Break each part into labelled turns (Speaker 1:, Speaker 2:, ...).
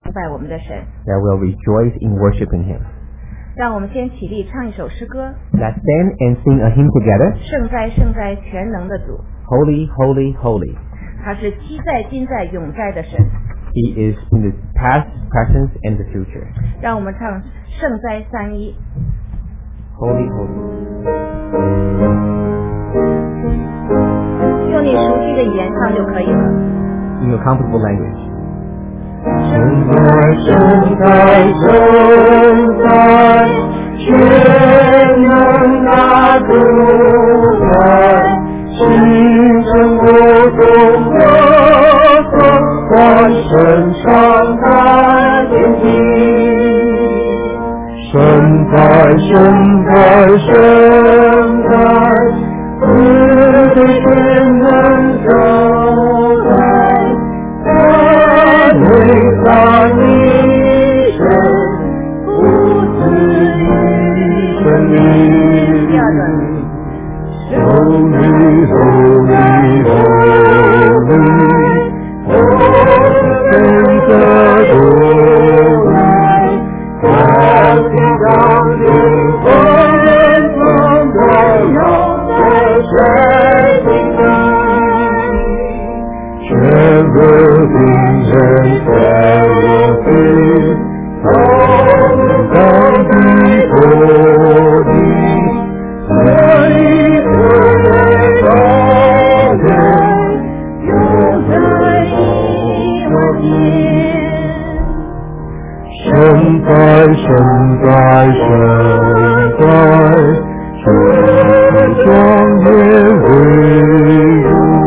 Speaker 1: 敬拜我们的神。
Speaker 2: that will rejoice in worshiping Him.
Speaker 1: 让我们先起立唱一首诗歌。
Speaker 2: Let's stand and sing a hymn together.
Speaker 1: 圣哉圣哉全能的主，
Speaker 2: Holy, holy, holy.
Speaker 1: 他是昔在今在永在的神。
Speaker 2: He is in the past, present, and the future.
Speaker 1: 让我们唱圣哉三一。
Speaker 2: Holy, holy.
Speaker 1: 用你熟悉的语言唱就可以了。
Speaker 2: In your comfortable language.
Speaker 3: 圣哉圣哉圣哉，全能大主宰，心生不动的风，万神上开天地。圣哉圣哉圣哉，慈悲全能受在。为他一生不自于生命，受你受你受你，我的主来，他让灵魂从荣耀的生命来，全部病人在我心，当地不离，每个人的人有在我心。圣哉圣哉圣哉，全庄严威武。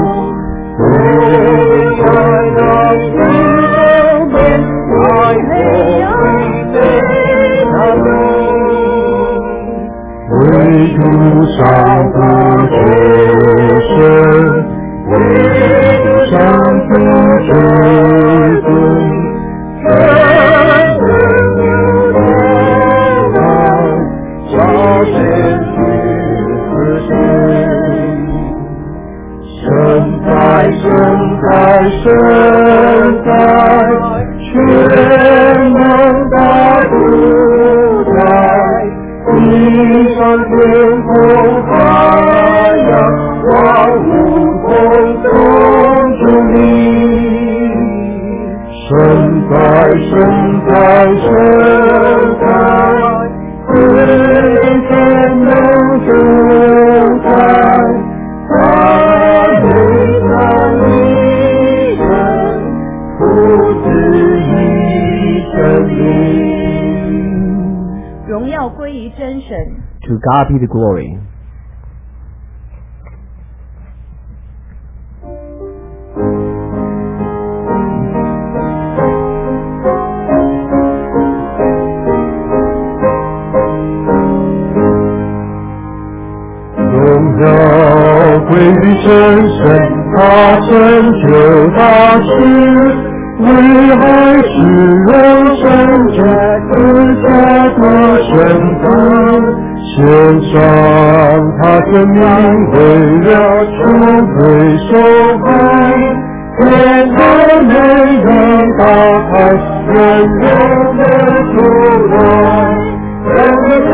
Speaker 3: 为主上不求生，为主上不求尊，真正有爱，超现去生。圣哉圣哉圣哉，全能大主宰，地上天空海洋，万物共同主你。圣哉圣哉圣哉，全能主宰。
Speaker 1: 荣耀归于真神。
Speaker 2: To God be the glory.
Speaker 3: 归于真神，他成就大事，为爱世人生者自家的身份，献上他生命为了赎罪受害，天堂没人打开，人人的出来，人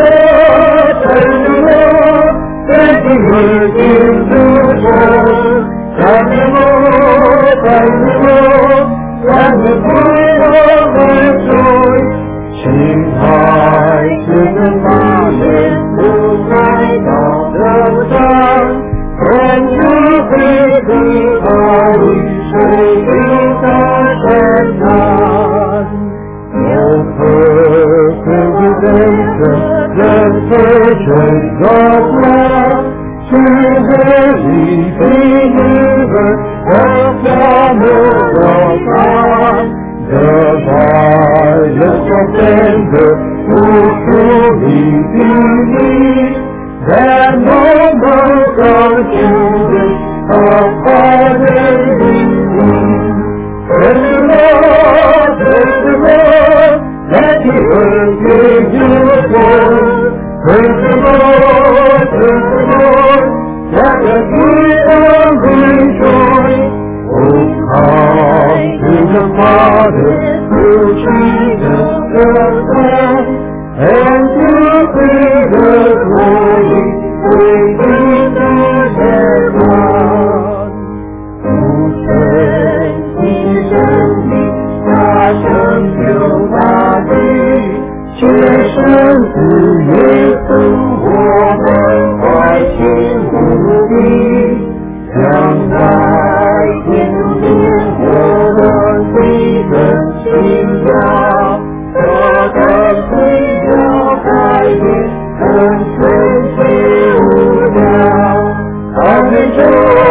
Speaker 3: 人在你们心中，在你们，在你们，在你们的水，青海只能把眼不开到的山，天之灰地海水里的深潭，有何可不真正人非全的光，是何以比你们我家没有看，这爱人所变的付出你的你，然后能够经历和快乐的你，这是我，这是我，在你耳边有我，这是我，这是我。在这地上rejoice, O come to the Father, who and to bring the glory, praising the one. 无神的生命，他拯救大地，却生自耶稣，我们怀心无比，将来天天我们的真信仰，他跟随要改变，跟随随无量，他们就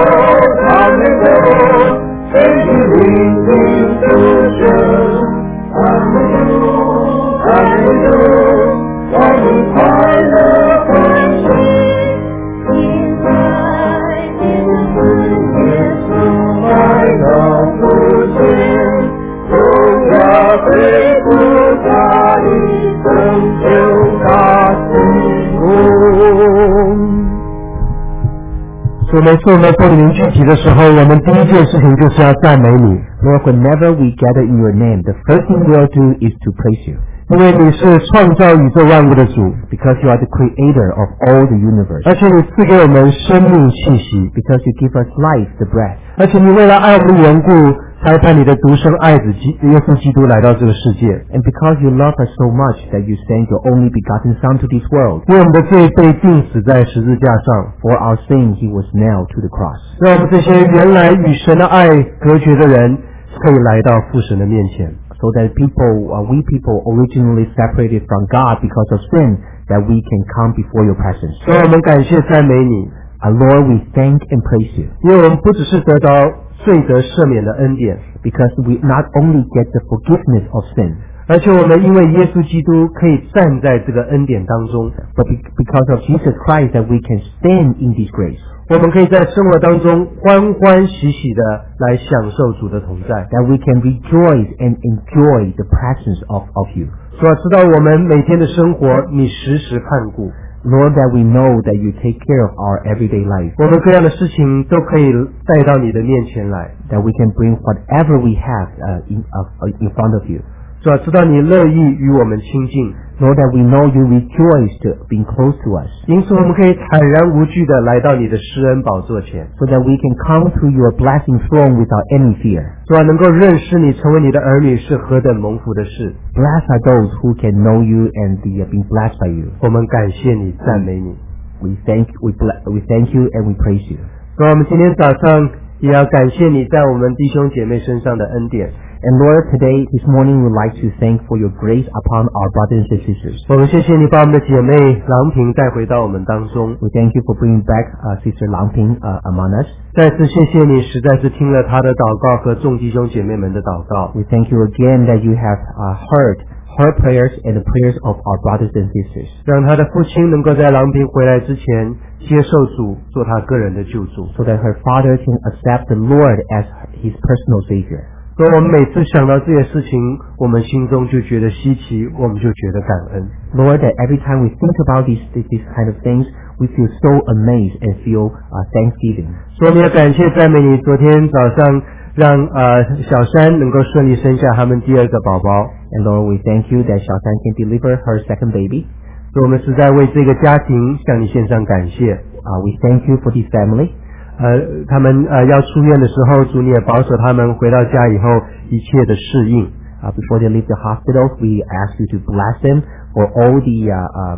Speaker 3: 谁去聆听主声，他们就在你快乐欢喜，现在天父耶稣来到父前，荣耀恢复大力，拯救大事工。
Speaker 4: 所以没错呢，在你们聚集的时候，我们第一件事情就是要赞美你。
Speaker 2: Lord, whenever we gather in your name, the first thing we'll do is to praise you.
Speaker 4: 因为你是创造宇宙万物的主，
Speaker 2: Because you are the creator of all the universe.
Speaker 4: 而且你赐给我们生命气息，
Speaker 2: Because you give us life, the breath.
Speaker 4: 而且你为了爱我们的缘故，才派你的独生爱子耶稣基督来到这个世界。
Speaker 2: And because you love us so much that you sent your only begotten Son to this world.
Speaker 4: 为我们的罪被钉死在十字架上，
Speaker 2: For our sin, he was nailed to the cross.
Speaker 4: 让我们这些原来与神的爱隔绝的人，可以来到父神的面前。
Speaker 2: So that we people originally separated from God because of sin, that we can come before your presence.
Speaker 4: 所以我们感谢赞美你，
Speaker 2: Lord, we thank and praise you.
Speaker 4: 因为我们不只是得到罪得赦免的恩典，
Speaker 2: Because we not only get the forgiveness of sin,
Speaker 4: 而且我们因为耶稣基督可以站在这个恩典当中，
Speaker 2: but because of Jesus Christ that we can stand in this grace.
Speaker 4: 我们可以在生活当中欢欢喜喜的来享受主的同在。
Speaker 2: That we can rejoice and enjoy the presence of you.
Speaker 4: 主啊，知道我们每天的生活你时时看顾，
Speaker 2: Lord, that we know that you take care of our everyday life.
Speaker 4: 我们各样的事情都可以带到你的面前来。
Speaker 2: That we can bring whatever we have in front of you.
Speaker 4: 主啊，知道你乐意与我们亲近，
Speaker 2: Lord, that we know you rejoice to being close to us.
Speaker 4: 因此我们可以坦然无惧的来到你的施恩宝座前。
Speaker 2: So that we can come to your blessing throne without any fear.
Speaker 4: 主啊，能够认识你，成为你的儿女是何等蒙福的事。
Speaker 2: Blessed are those who can know you and be being blessed by you.
Speaker 4: 我们感谢你，赞美你。
Speaker 2: We thank you and we praise you.
Speaker 4: 主啊，我们今天早上也要感谢你在我们弟兄姐妹身上的恩典。
Speaker 2: And Lord, this morning we would like to thank for your grace upon our brothers and sisters.
Speaker 4: 我们谢谢你把我们的姐妹郎平带回到我们当中。
Speaker 2: We thank you for bringing back Sister Lang Ping among us.
Speaker 4: 再次谢谢你，实在是听了她的祷告和众弟兄姐妹们的祷告。
Speaker 2: We thank you again that you have heard her prayers and the prayers of our brothers and sisters.
Speaker 4: 让她的父亲能够在郎平回来之前接受主，做他个人的救主。
Speaker 2: So that her father can accept the Lord as his personal Savior.
Speaker 4: 所以我们每次想到这些事情，我们心中就觉得稀奇，我们就觉得感恩。
Speaker 2: Lord, that every time we think about these kind of things, we feel so amazed and feel thanksgiving.
Speaker 4: 所以我们也感谢赞美你，昨天早上让小珊能够顺利生下他们第二个宝宝。
Speaker 2: And Lord, we thank you that Xiao San can deliver her second baby.
Speaker 4: 所以我们实在为这个家庭向你献上感谢。
Speaker 2: We thank you for this family.
Speaker 4: 他们要出院的时候，主你也保守他们回到家以后一切的适应。
Speaker 2: Before they leave the hospital, we ask you to bless them for all the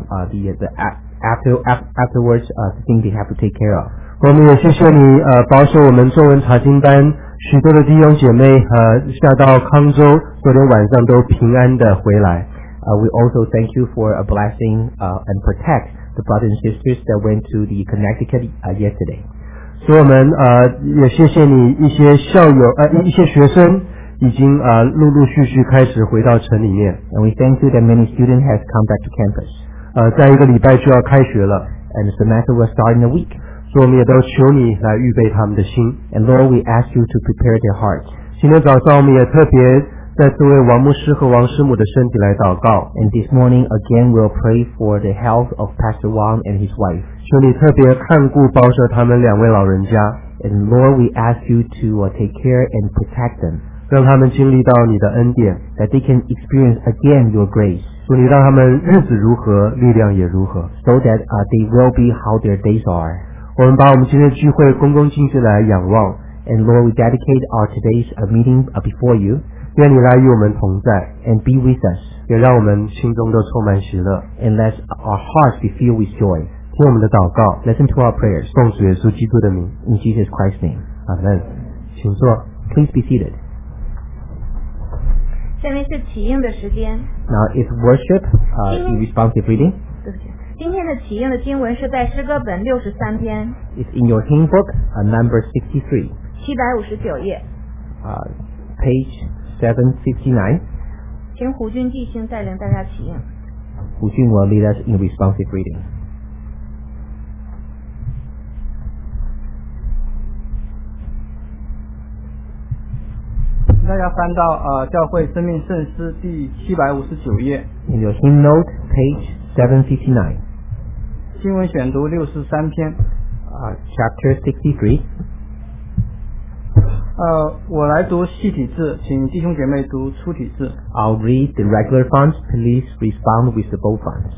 Speaker 2: afterwards things they have to take care of.
Speaker 4: 我们也谢谢你保守我们中文查经班许多的弟兄姐妹下到康州，昨天晚上都平安的回来。
Speaker 2: We also thank you for a blessing and protect the brothers and sisters that went to the Connecticut yesterday.
Speaker 4: 所以我们也谢谢你一些校友一些学生已经陆陆续续开始回到城里面。
Speaker 2: And we thank you that many students have come back to campus.
Speaker 4: 在一个礼拜就要开学了。
Speaker 2: And the semester will start in a week.
Speaker 4: 所以我们也都求你来预备他们的心。
Speaker 2: And Lord, we ask you to prepare their hearts.
Speaker 4: 今天早上我们也特别在这位王牧师和王师母的身体来祷告。
Speaker 2: And this morning again we'll pray for the health of Pastor Wang and his wife.
Speaker 4: 求你特别看顾保守他们两位老人家。
Speaker 2: And Lord, we ask you to take care and protect them.
Speaker 4: 让他们经历到你的恩典，
Speaker 2: that they can experience again your grace,
Speaker 4: 主你让他们日子如何，力量也如何。
Speaker 2: so that they will be how their days are.
Speaker 4: 我们把我们今天的聚会恭恭敬敬来仰望，
Speaker 2: And Lord, we dedicate our today's meeting before you,
Speaker 4: 愿你来与我们同在，
Speaker 2: and be with us,
Speaker 4: 也让我们心中都充满喜乐。
Speaker 2: and let our hearts be filled with joy.
Speaker 4: 听我们的祷告，
Speaker 2: Listen to our prayers,
Speaker 4: 奉主耶稣基督的名，
Speaker 2: in Jesus Christ's name.
Speaker 4: 阿门。请坐。
Speaker 2: Please be seated.
Speaker 1: 下面是起应的时间。
Speaker 2: Now it's worship, in responsive reading.
Speaker 1: 对不起，今天的起应的经文是在诗歌本63篇
Speaker 2: It's in your hymn book, number 63,
Speaker 1: 759页，
Speaker 2: page 759.
Speaker 1: 请胡军弟兄带领大家起应。
Speaker 2: Hu Jun will lead us in responsive reading.
Speaker 3: 大家翻到教会生命圣诗第759页，
Speaker 2: In your hymn note, page 759,
Speaker 3: 经文选读63篇。
Speaker 2: chapter 63.
Speaker 3: 我来读细体字，请弟兄姐妹读粗体字。
Speaker 2: I'll read the regular fonts. Please respond with the bold fonts.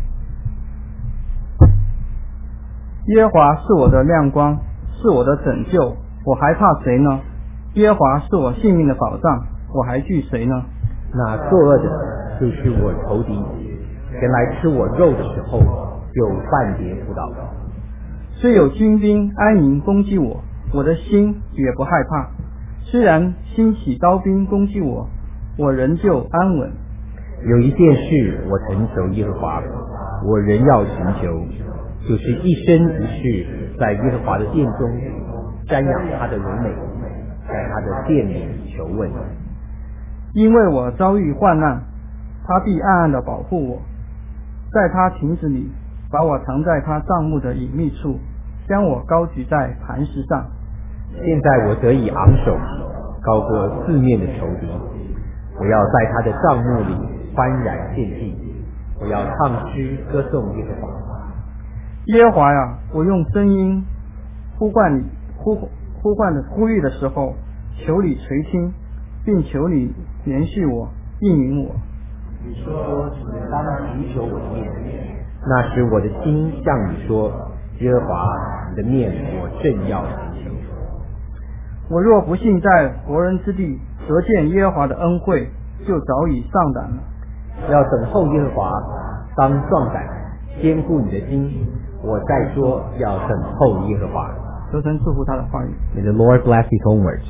Speaker 3: 耶和华是我的亮光，是我的拯救，我还怕谁呢？耶和华是我性命的保障，我还惧谁呢？
Speaker 2: 那作恶者就是我仇敌，前来吃我肉的时候，就半跌扑倒。
Speaker 3: 虽有军兵安营攻击我，我的心也不害怕。虽然兴起刀兵攻击我，我仍旧安稳。
Speaker 2: 有一件事我曾求耶和华，我仍要寻求，就是一生一世在耶和华的殿中瞻仰他的荣美，在他的殿里求问。
Speaker 3: 因为我遭遇患难，他必暗暗地保护我，在他亭子里把我藏在他帐幕的隐秘处，将我高举在磐石上。
Speaker 2: 现在我得以昂首，高过四面的仇敌。我要在他的帐幕里欢然献祭，我要唱诗歌颂耶和华。
Speaker 3: 耶和华呀，我用声音呼唤你，呼吁的时候，求你垂听，并求你连续我，应允我。
Speaker 2: 你说你当祈求我的面，那时我的心向你说，耶和华，你的面我正要寻求。
Speaker 3: 我若不幸在活人之地得见耶和华的恩惠，就早已丧胆了。
Speaker 2: 要等候耶和华，当壮胆，坚固你的心。我再说，要等候耶和华。
Speaker 3: 求神祝福他的话语。
Speaker 2: May the Lord bless His own words.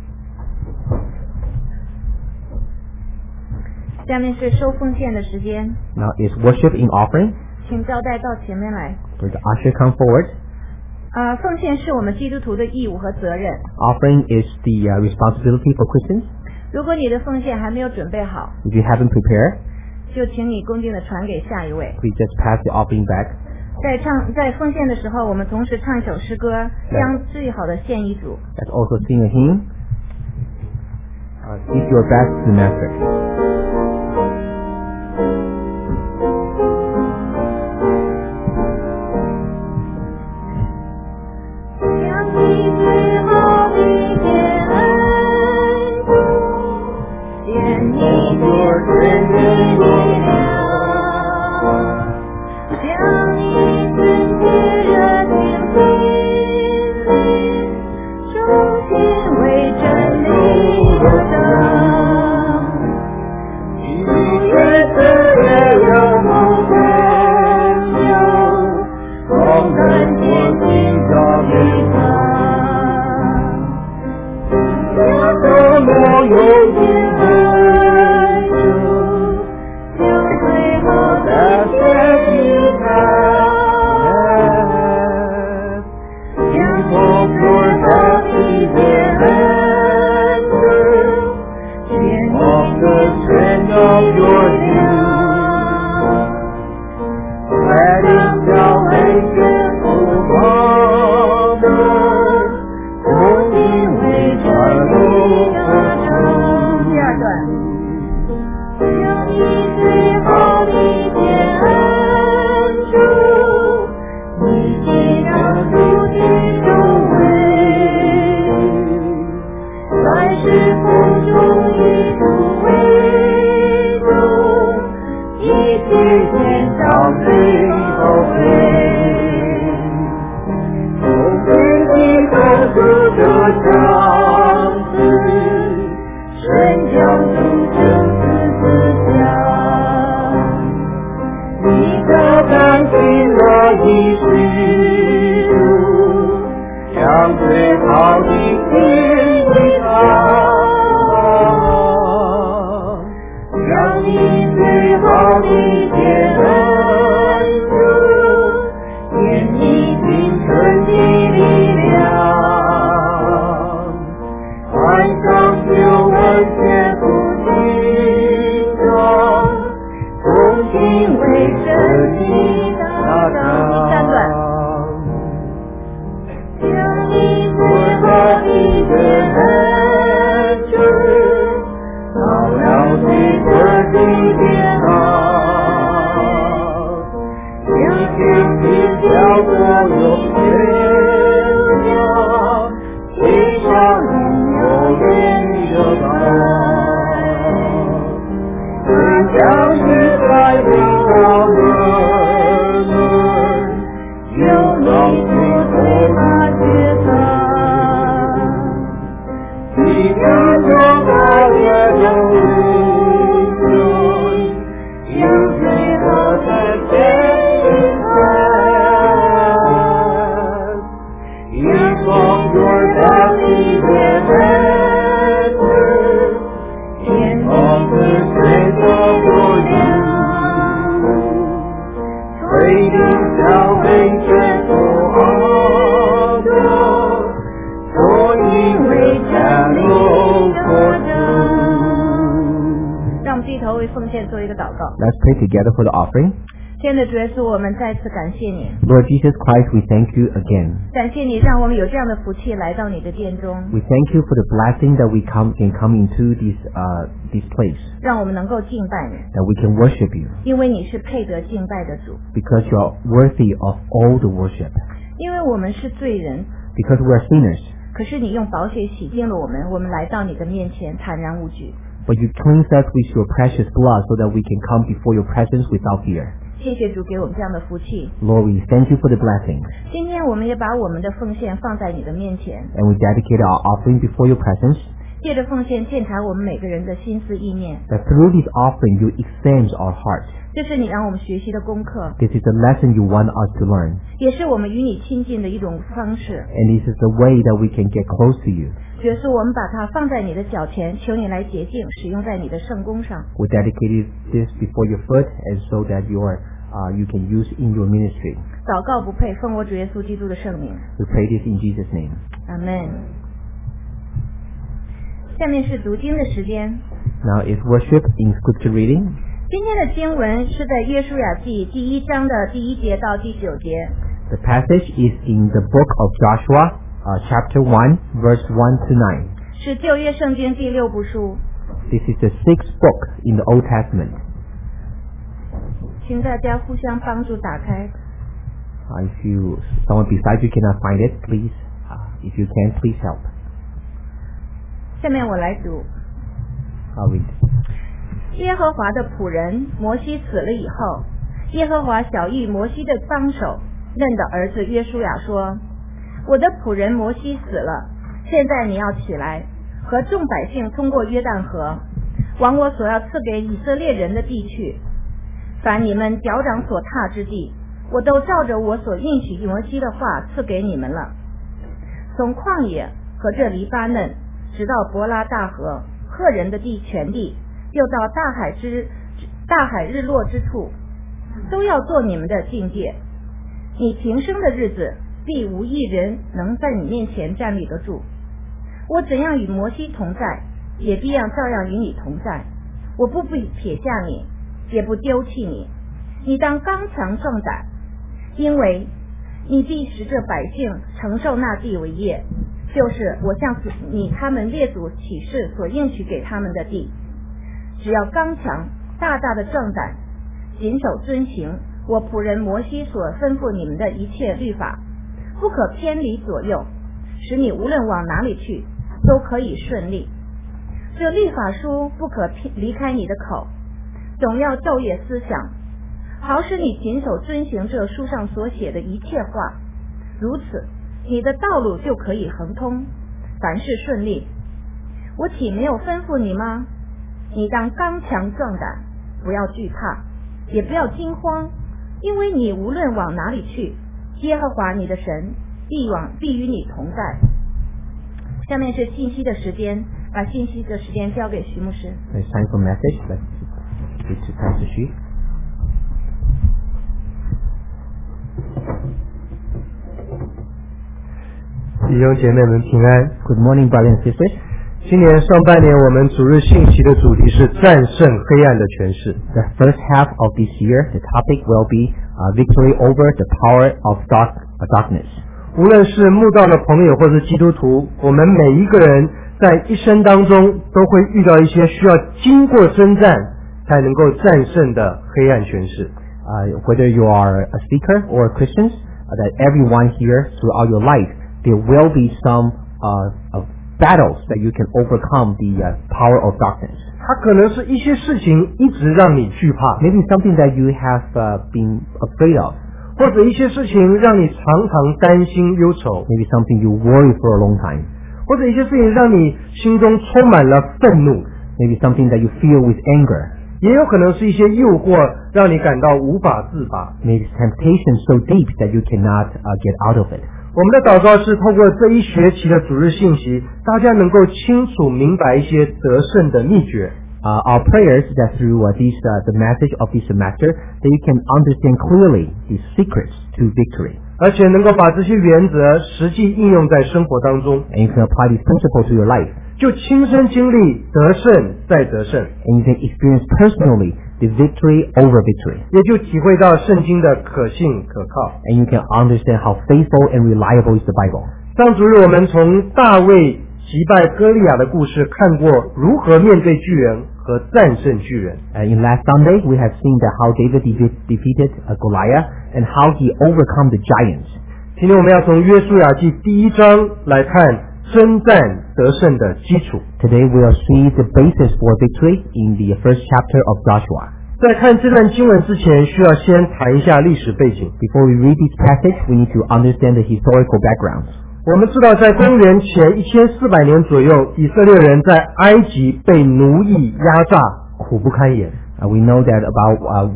Speaker 1: 下面是收奉献的时间，
Speaker 2: Now is worship in offering.
Speaker 1: 请招待到前面来。
Speaker 2: Will the usher come forward?
Speaker 1: 奉献是我们基督徒的义务和责任。
Speaker 2: Offering is the responsibility for Christians.
Speaker 1: 如果你的奉献还没有准备好，
Speaker 2: If you haven't prepared,
Speaker 1: 就请你恭敬的传给下一位。
Speaker 2: please just pass the offering back.
Speaker 1: 在奉献的时候，我们同时唱一首诗歌，将最好的献一主。
Speaker 2: Let's also sing a hymn. Give your best to the Master.
Speaker 1: 将你最好的献主，献你所赐的力量，将你纯洁热情心灵，忠心为真理而生。你越自越有梦想，光看见心中的他。多么有情爱主，将最好的献给他，将丰富的一切恩主，献你的全能your love. Let salvation overflow. 从你为传路加成。第二段。将你最好的献主，你既让主的周围，来世风中
Speaker 3: 将你最好的结恩主，给你青春的力量，爱上救恩却不心中，重新为真理打仗。将你最好的结恩主，照亮最真的天堂，有天地叫所有天亮，地上永远有爱，只将你在领导人们，有你最大决策，你看着那月中日春，有最后的天蓝，一双your大地的孩子，天空是谁的国度，推定小飞全部好的，所以为战斗作主。
Speaker 1: 让我们低头为奉献做一个祷告。
Speaker 2: Let's pray together for the offering.
Speaker 1: 天的主耶稣，我们再次感谢你，
Speaker 2: Lord Jesus Christ, we thank you again.
Speaker 1: 感谢你让我们有这样的福气来到你的殿中，
Speaker 2: We thank you for the blessing that we can come into this place,
Speaker 1: 让我们能够敬拜你，
Speaker 2: that we can worship you,
Speaker 1: 因为你是配得敬拜的主，
Speaker 2: because you are worthy of all the worship.
Speaker 1: 因为我们是罪人，
Speaker 2: Because we are sinners,
Speaker 1: 可是你用宝血洗净了我们，我们来到你的面前坦然无惧。
Speaker 2: but you cleanse us with your precious blood so that we can come before your presence without fear.
Speaker 1: 谢谢主给我们这样的福气。
Speaker 2: Lord, we thank you for the blessing,
Speaker 1: 今天我们也把我们的奉献放在你的面前，
Speaker 2: and we dedicate our offering before your presence,
Speaker 1: 借着奉献鉴察我们每个人的心思意念，
Speaker 2: that through this offering you examine our hearts.
Speaker 1: 这是你让我们学习的功课，
Speaker 2: This is the lesson you want us to learn,
Speaker 1: 也是我们与你亲近的一种方式。
Speaker 2: and this is the way that we can get close to you.
Speaker 1: 耶稣，我们把它放在你的脚前，求你来洁净，使用在你的圣工上。
Speaker 2: We dedicated this before your foot, and so that you can use in your ministry.
Speaker 1: 祷告不配，奉我主耶稣基督的圣名，
Speaker 2: We pray this in Jesus' name.
Speaker 1: 阿门。下面是读经的时间。
Speaker 2: Now is worship in scripture reading.
Speaker 1: 今天的经文是在约书亚记第1章的第1节到第9节。
Speaker 2: The passage is in the book of Joshua, chapter 1, verse 1 to 9.
Speaker 1: 是旧约圣经第6部书，
Speaker 2: This is the sixth book in the Old Testament.
Speaker 1: 请大家互相帮助打开。
Speaker 2: If someone beside you cannot find it, please, if you can, please help.
Speaker 1: 下面我来读。
Speaker 2: I'll read.
Speaker 1: 耶和华的仆人摩西死了以后，耶和华晓谕摩西的帮手嫩的儿子约书亚说：我的仆人摩西死了，现在你要起来，和众百姓通过约旦河，往我所要赐给以色列人的地去。凡你们脚掌所踏之地，我都照着我所应许摩西的话赐给你们了。从旷野和这黎巴嫩，直到伯拉大河，赫人的地全地，又到大海日落之处，都要做你们的境界。你平生的日子，必无一人能在你面前站立得住。我怎样与摩西同在，也必照样与你同在。我不撇下你，也不丢弃你。你当刚强壮胆，因为你必使这百姓承受那地为业，就是我向你他们列祖起誓所应许给他们的地。只要刚强，大大的壮胆，谨守遵行我仆人摩西所吩咐你们的一切律法，不可偏离左右，使你无论往哪里去都可以顺利。这律法书不可离开你的口，总要昼夜思想，好使你谨守遵行这书上所写的一切话，如此你的道路就可以亨通，凡事顺利。我岂没有吩咐你吗？你当刚强壮胆，不要惧怕，也不要惊慌，因为你无论往哪里去，耶和华你的神必与你同在。下面是信息的时间，把信息的时间交给徐牧师。
Speaker 2: It's time for message. 给戴子旭。
Speaker 4: 弟兄姐妹们平安。
Speaker 2: Good morning, brothers and sisters.
Speaker 4: 今年上半年我们主日信息的主题是战胜黑暗的权势。
Speaker 2: The first half of this year, the topic will be victory over the power of darkness.
Speaker 4: 无论是慕道的朋友或是基督徒，我们每一个人在一生当中都会遇到一些需要经过征战才能够战胜的黑暗权势。
Speaker 2: Whether you are a seeker or Christians, that everyone here throughout your life, there will be some battles that you can overcome the power of darkness.
Speaker 4: 它可能是一些事情一直让你惧怕，
Speaker 2: Maybe something that you have been afraid of.
Speaker 4: 或者一些事情让你常常担心忧愁，
Speaker 2: Maybe something you worry for a long time.
Speaker 4: 或者一些事情让你心中充满了愤怒，
Speaker 2: Maybe something that you feel with anger.
Speaker 4: 也有可能是一些诱惑让你感到无法自拔。
Speaker 2: Maybe temptation so deep that you cannot get out of it.
Speaker 4: 我们的祷告是透过这一学期的主日信息，大家能够清楚明白一些得胜的秘诀。
Speaker 2: Our prayers that through the message of this semester, that you can understand clearly the secrets to victory.
Speaker 4: 而且能够把这些原则实际应用在生活当中，
Speaker 2: And you can apply this principle to your life.
Speaker 4: 就亲身经历得胜再得胜，
Speaker 2: And you can experience personally the victory over victory.
Speaker 4: 也就体会到圣经的可信可靠。
Speaker 2: And you can understand how faithful and reliable is the Bible.
Speaker 4: 上主日我们从大卫击败歌利亚的故事看过如何面对巨人和战胜巨人。
Speaker 2: In last Sunday, we have seen that how David defeated Goliath and how he overcome the giants.
Speaker 4: 今天我们要从约书亚记第1章来看征战得胜的基础。
Speaker 2: Today we will see the basis for victory in the first chapter of Joshua.
Speaker 4: 在看这段经文之前，需要先谈一下历史背景。
Speaker 2: Before we read this passage, we need to understand the historical background.
Speaker 4: 我们知道，在公元前1400年左右，以色列人在埃及被奴役压榨，苦不堪言。
Speaker 2: We know that about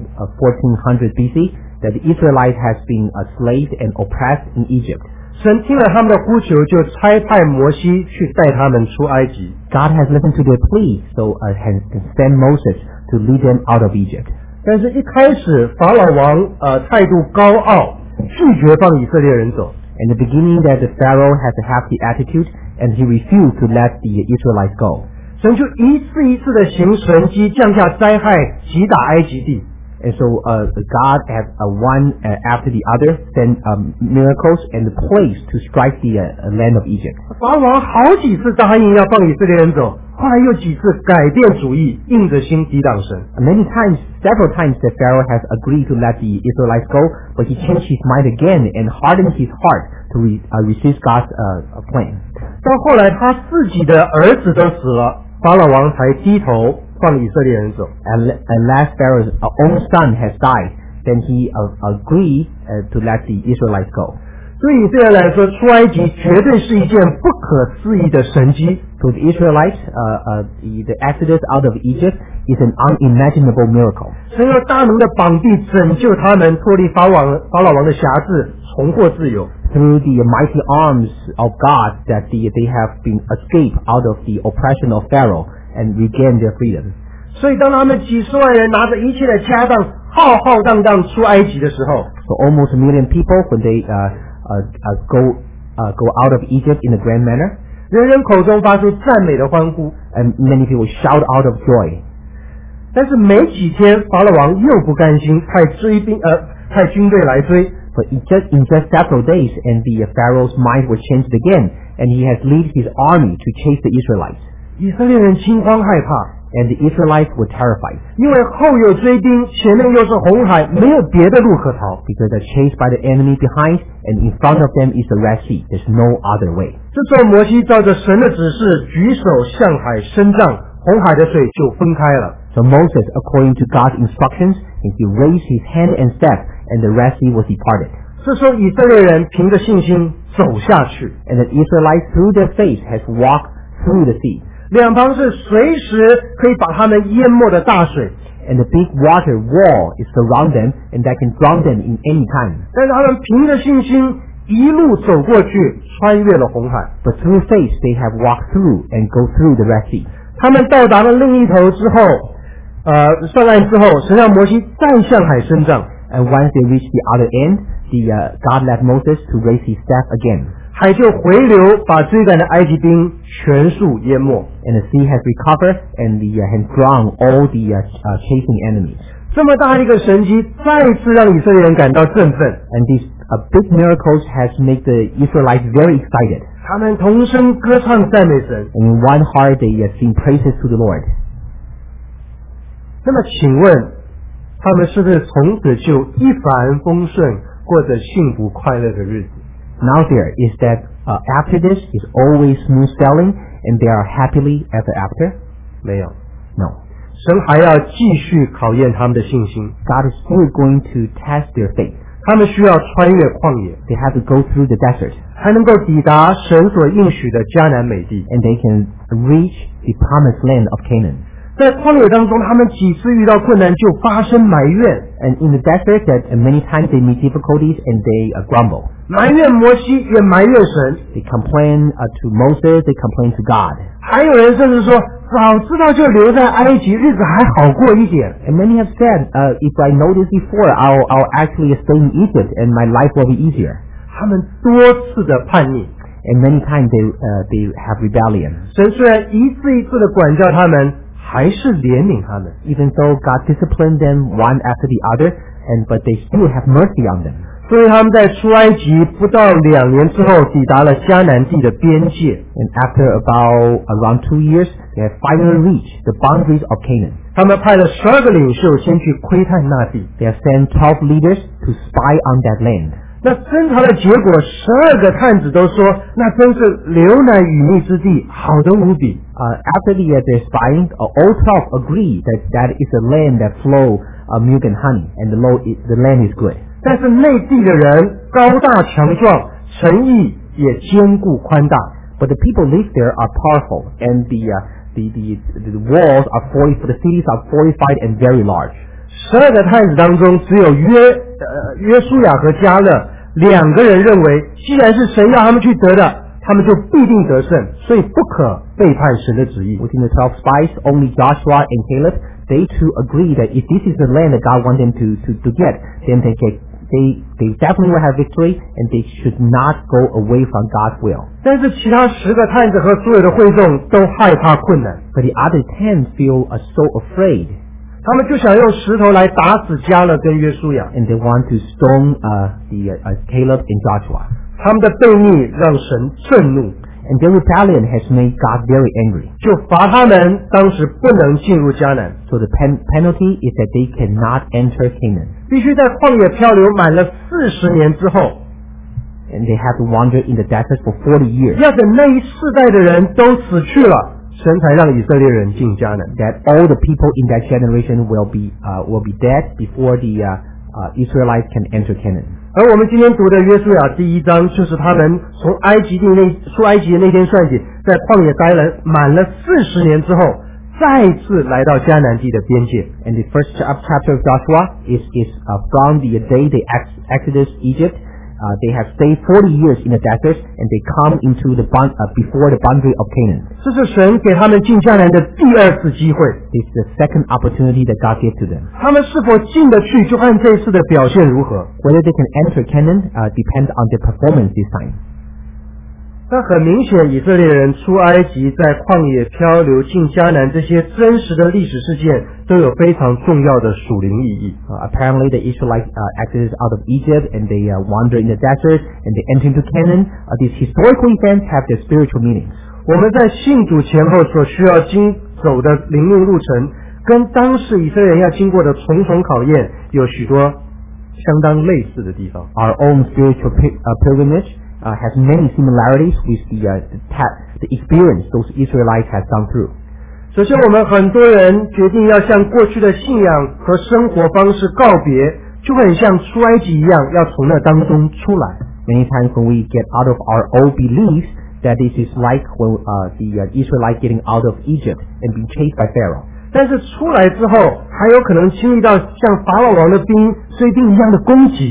Speaker 2: 1400 BC, that the Israelites has been enslaved and oppressed in Egypt.
Speaker 4: 神听了他们的呼求，就差派摩西去带他们出埃及。
Speaker 2: God has listened to their plea, so has sent Moses to lead them out of Egypt.
Speaker 4: 但是，一开始法老王态度高傲，拒绝放以色列人走。
Speaker 2: In the beginning, that the Pharaoh has a hefty attitude, and he refused to let the Israelites go.
Speaker 4: 神就一次一次的行神迹，降下灾害，击打埃及地。
Speaker 2: And so God has one after the other sent miracles and plagues to strike the land of Egypt.
Speaker 4: 法老王好几次答应要放以色列人走，后来又几次改变主意，硬着心抵挡神。
Speaker 2: Several times the Pharaoh has agreed to let the Israelites go, but he changed his mind again and hardened his heart to resist God's plan.
Speaker 4: 到后来他自己的儿子都死了，法老王才低头放以色列人走。
Speaker 2: And last Pharaoh's own son has died, then he agreed to let the Israelites go.
Speaker 4: 对以色列来说，出埃及绝对是一件不可思议的神迹。
Speaker 2: To the Israelites, the exodus out of Egypt is an unimaginable miracle.
Speaker 4: 神用大能的膀臂拯救他们，脱离法老王的辖制，重获自由。
Speaker 2: Through the mighty arms of God, that they have been escaped out of the oppression of Pharaoh and regained their freedom.
Speaker 4: 所以当他们几十万人拿着一切的家当，浩浩荡荡出埃及的时候，
Speaker 2: So almost 1 million people, when they go out of Egypt in a grand manner,
Speaker 4: 人人口中发出赞美的欢呼。
Speaker 2: and many people shout out of joy.
Speaker 4: 但是没几天，法老王又不甘心，派军队来追。
Speaker 2: But in just several days, and the Pharaoh's mind was changed again, and he has led his army to chase the Israelites.
Speaker 4: 以色列人惊慌害怕，
Speaker 2: And the Israelites were terrified,
Speaker 4: 因为后有追兵，前面又是红海，没有别的路可逃。
Speaker 2: because they're chased by the enemy behind, and in front of them is the Red Sea. There's no other way.
Speaker 4: 这时候摩西照着神的指示，举手向海伸杖，红海的水就分开了。
Speaker 2: So Moses, according to God's instructions, and he raised his hand and stepped, and the Red Sea was departed.
Speaker 4: 这时候以色列人凭着信心走下去，
Speaker 2: And the Israelites, through their faith, has walked through the sea.
Speaker 4: 两旁是随时可以把他们淹没的大水，
Speaker 2: And the big water wall is around them, and that can drown them in any time.
Speaker 4: 但是他们凭着信心一路走过去，穿越了红海。
Speaker 2: But through faith, they have walked through and go through the Red Sea.
Speaker 4: 他们到达了另一头之后， 上岸之后，神让摩西再向海伸杖，
Speaker 2: And once they reached the other end, God led Moses to raise his staff again.
Speaker 4: 海就回流，把追赶的埃及兵全数淹没。
Speaker 2: And the sea has recovered and has drowned all the chasing enemies.
Speaker 4: 这么大一个神迹，再次让以色列人感到振奋。
Speaker 2: And these big miracles has made the Israelites very excited.
Speaker 4: 他们同声歌唱赞美神。
Speaker 2: And in one heart they sing praises to the Lord.
Speaker 4: 那么请问，他们是不是从此就一帆风顺，过着幸福快乐的日子？
Speaker 2: Now there is that after this is always smooth sailing and they are happily ever after?
Speaker 4: 没有，
Speaker 2: No.
Speaker 4: 神还要继续考验他们的信心。
Speaker 2: God is still going to test their faith.
Speaker 4: 他们需要穿越旷野，
Speaker 2: They have to go through the desert
Speaker 4: 才能够抵达神所应许的迦南美地。
Speaker 2: and they can reach the promised land of Canaan.
Speaker 4: 在旷野当中，他们几次遇到困难就发生埋怨，
Speaker 2: And in the desert that many times they meet difficulties and they grumble.
Speaker 4: 埋怨摩西，也埋怨神。
Speaker 2: They complain to Moses, they complain to God.
Speaker 4: 还有人甚至说，早知道就留在埃及，日子还好过一点。
Speaker 2: And many have said, if I know this before, I'll actually stay in Egypt and my life will be easier.
Speaker 4: 他们多次的叛逆，
Speaker 2: And many times they have rebellion.
Speaker 4: 神虽然一次一次的管教他们，还是怜悯他们。
Speaker 2: Even though God disciplined them one after the other, but they still have mercy on them.
Speaker 4: 所以他们在出埃及不到2年之后，抵达了迦南地的边界。
Speaker 2: And after around 2 years, they have finally reached the boundaries of Canaan.
Speaker 4: 他们派了12个领袖先去窥探那地。
Speaker 2: They have sent 12 leaders to spy on that land.
Speaker 4: 那侦查的结果，12个探子都说，那真是流奶与蜜之地，好得无比。
Speaker 2: After their spying, all 12 agree that is a land that flow milk and honey, and the land is good.
Speaker 4: 但是内地的人高大强壮，诚意也坚固宽大。
Speaker 2: But the people live there are powerful, and the walls are the cities are fortified and very large.
Speaker 4: 12个探子当中，只有约书亚和迦勒2个人认为，既然是神要他们去得的，他们就必定得胜，所以不可背叛神的旨意。
Speaker 2: Within the 12 spies, only Joshua and Caleb, they too agree that if this is the land that God wants them to get, then they definitely will have victory, and they should not go away from God's will.
Speaker 4: 但是其他10个探子和所有的会众都害怕困难，
Speaker 2: But the other 10 feel so afraid,
Speaker 4: 他们就想用石头来打死迦勒跟约书亚。
Speaker 2: and they want to stone Caleb and Joshua.
Speaker 4: 他们的悖逆让神震怒，
Speaker 2: And their rebellion has made God very angry.
Speaker 4: 就罚他们当时不能进入迦南，
Speaker 2: So the penalty is that they cannot enter Canaan.
Speaker 4: 必须在旷野漂流满了40年之后，
Speaker 2: And they have to wander in the desert for 40 years.
Speaker 4: 要等那一世代的人都死去了，神才让以色列人进迦南。
Speaker 2: That all the people in that generation will be dead before the Israelites can enter Canaan.
Speaker 4: 而我们今天读的约书亚第1章，就是他们从出埃及的那天算起，在旷野待了满了40年之后，再次来到迦南地的边界。
Speaker 2: And the first chapter of Joshua is from the day they exited Egypt. They have stayed 40 years in the desert, and they come into before the boundary of Canaan.
Speaker 4: 这是神给他们进迦南的第2次机会。
Speaker 2: This is the second opportunity that God gave to them.
Speaker 4: 他们是否进得去，就看这一次的表现如何。
Speaker 2: Whether they can enter Canaan depends on their performance this time.
Speaker 4: 那很明显，以色列人出埃及，在旷野漂流进迦南，这些真实的历史事件都有非常重要的属灵意义。
Speaker 2: Apparently, the Israelites exited out of Egypt, and they wander in the desert, and they enter into Canaan. These historical events have their spiritual meanings.
Speaker 4: 我们在信主前后所需要经走的灵命路程，跟当时以色列人要经过的重重考验，有许多相当类似的地方。
Speaker 2: Our own spiritual pilgrimage has many similarities with the experience those Israelites have gone through.
Speaker 4: 首先，我们很多人决定要向过去的信仰和生活方式告别，就很像出埃及一样，要从那当中出来。
Speaker 2: Many times when we get out of our old beliefs, that this is like when the Israelites getting out of Egypt and being chased by Pharaoh.
Speaker 4: 但是出来之后，还有可能经历到像法老王的兵追兵一样的攻击。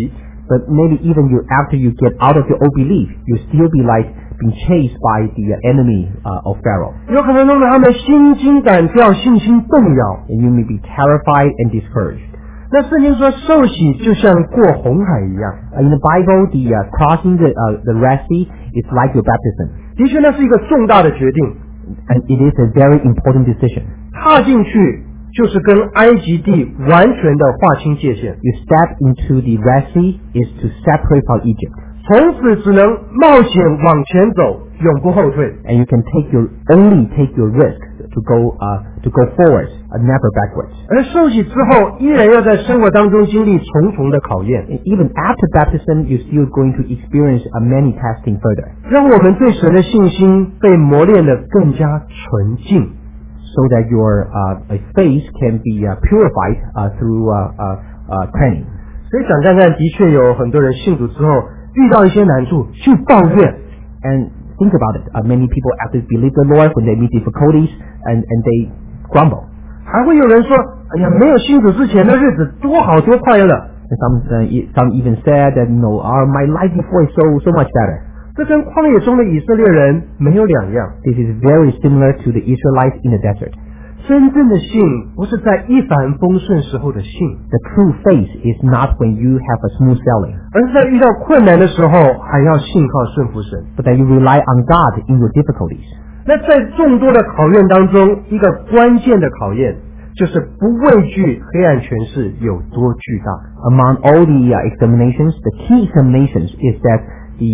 Speaker 2: But maybe even after you get out of your old belief, you still be like being chased by the enemy of Pharaoh.
Speaker 4: 有可能弄得他们心惊胆跳，信心动摇。
Speaker 2: And you may be terrified and discouraged.
Speaker 4: 那圣经说，受洗就像过红海一样。
Speaker 2: In the Bible, the crossing the Red Sea is like your baptism.
Speaker 4: 的确，那是一个重大的决定。
Speaker 2: And it is a very important decision.
Speaker 4: 踏进去就是跟埃及地完全的划清界限，
Speaker 2: You step into the Red Sea is to separate from Egypt.
Speaker 4: 从此只能冒险往前走，永不后退。
Speaker 2: And you can only take your risk to go forward, never backwards.
Speaker 4: 而受洗之后，依然要在生活当中经历重重的考验，
Speaker 2: And even after baptism, you're still going to experience many testing further.
Speaker 4: 让我们对神的信心被磨练得更加纯净。
Speaker 2: So that your faith can be purified through training.
Speaker 4: 所以想看看，的确有很多人信主之后遇到一些难处去抱怨，
Speaker 2: And think about it. Many people after believe the Lord, when they meet difficulties, and they grumble.
Speaker 4: 还会有人说：“哎呀，没有信主之前的日子多好多快乐。”
Speaker 2: And some even said that my life before is so much better.
Speaker 4: 这跟旷野中的以色列人没有两样。
Speaker 2: This is very similar to the Israelites in the desert.
Speaker 4: 真正的信不是在一帆风顺时候的信，
Speaker 2: The true faith is not when you have a smooth sailing,
Speaker 4: 而是在遇到困难的时候还要信靠顺服神。
Speaker 2: but that you rely on God in your difficulties.
Speaker 4: 那在众多的考验当中，一个关键的考验就是不畏惧黑暗权势有多巨大。
Speaker 2: Among all the examinations, the key examinations is that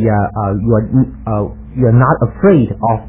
Speaker 2: you are not afraid of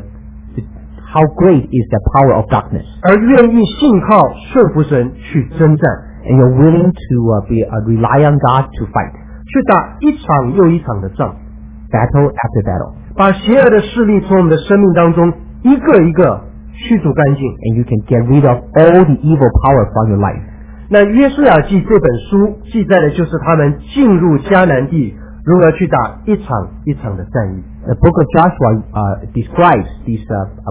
Speaker 2: how great is the power of darkness,
Speaker 4: 而愿意信靠顺服神去征战，
Speaker 2: and you're willing to rely on God to fight,
Speaker 4: 去打一场又一场的仗，
Speaker 2: battle after battle,
Speaker 4: 把邪恶的势力从我们的生命当中一个一个驱逐干净。
Speaker 2: and you can get rid of all the evil power from your life.
Speaker 4: 那约书亚记这本书记载的就是他们进入迦南地如何去打一场一场的战役。
Speaker 2: The book of Joshua describes this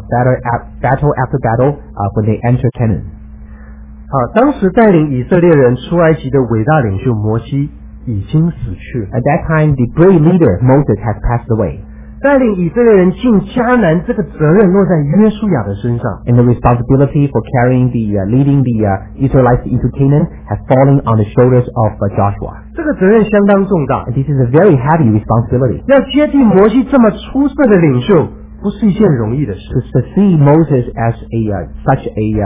Speaker 2: battle after battle when they enter Canaan.
Speaker 4: 好，当时带领以色列人出埃及的伟大领袖摩西已经死去了，
Speaker 2: At that time, the great leader Moses has passed away,
Speaker 4: 带领以色列人进迦南这个责任落在约书亚的身上。
Speaker 2: and the responsibility for leading the Israelites into Canaan has fallen on the shoulders of Joshua.
Speaker 4: 这个责任相当重大，
Speaker 2: And this is a very heavy responsibility.
Speaker 4: 要接替摩西这么出色的领袖，不是一件容易的
Speaker 2: To
Speaker 4: 事。
Speaker 2: succeed Moses as such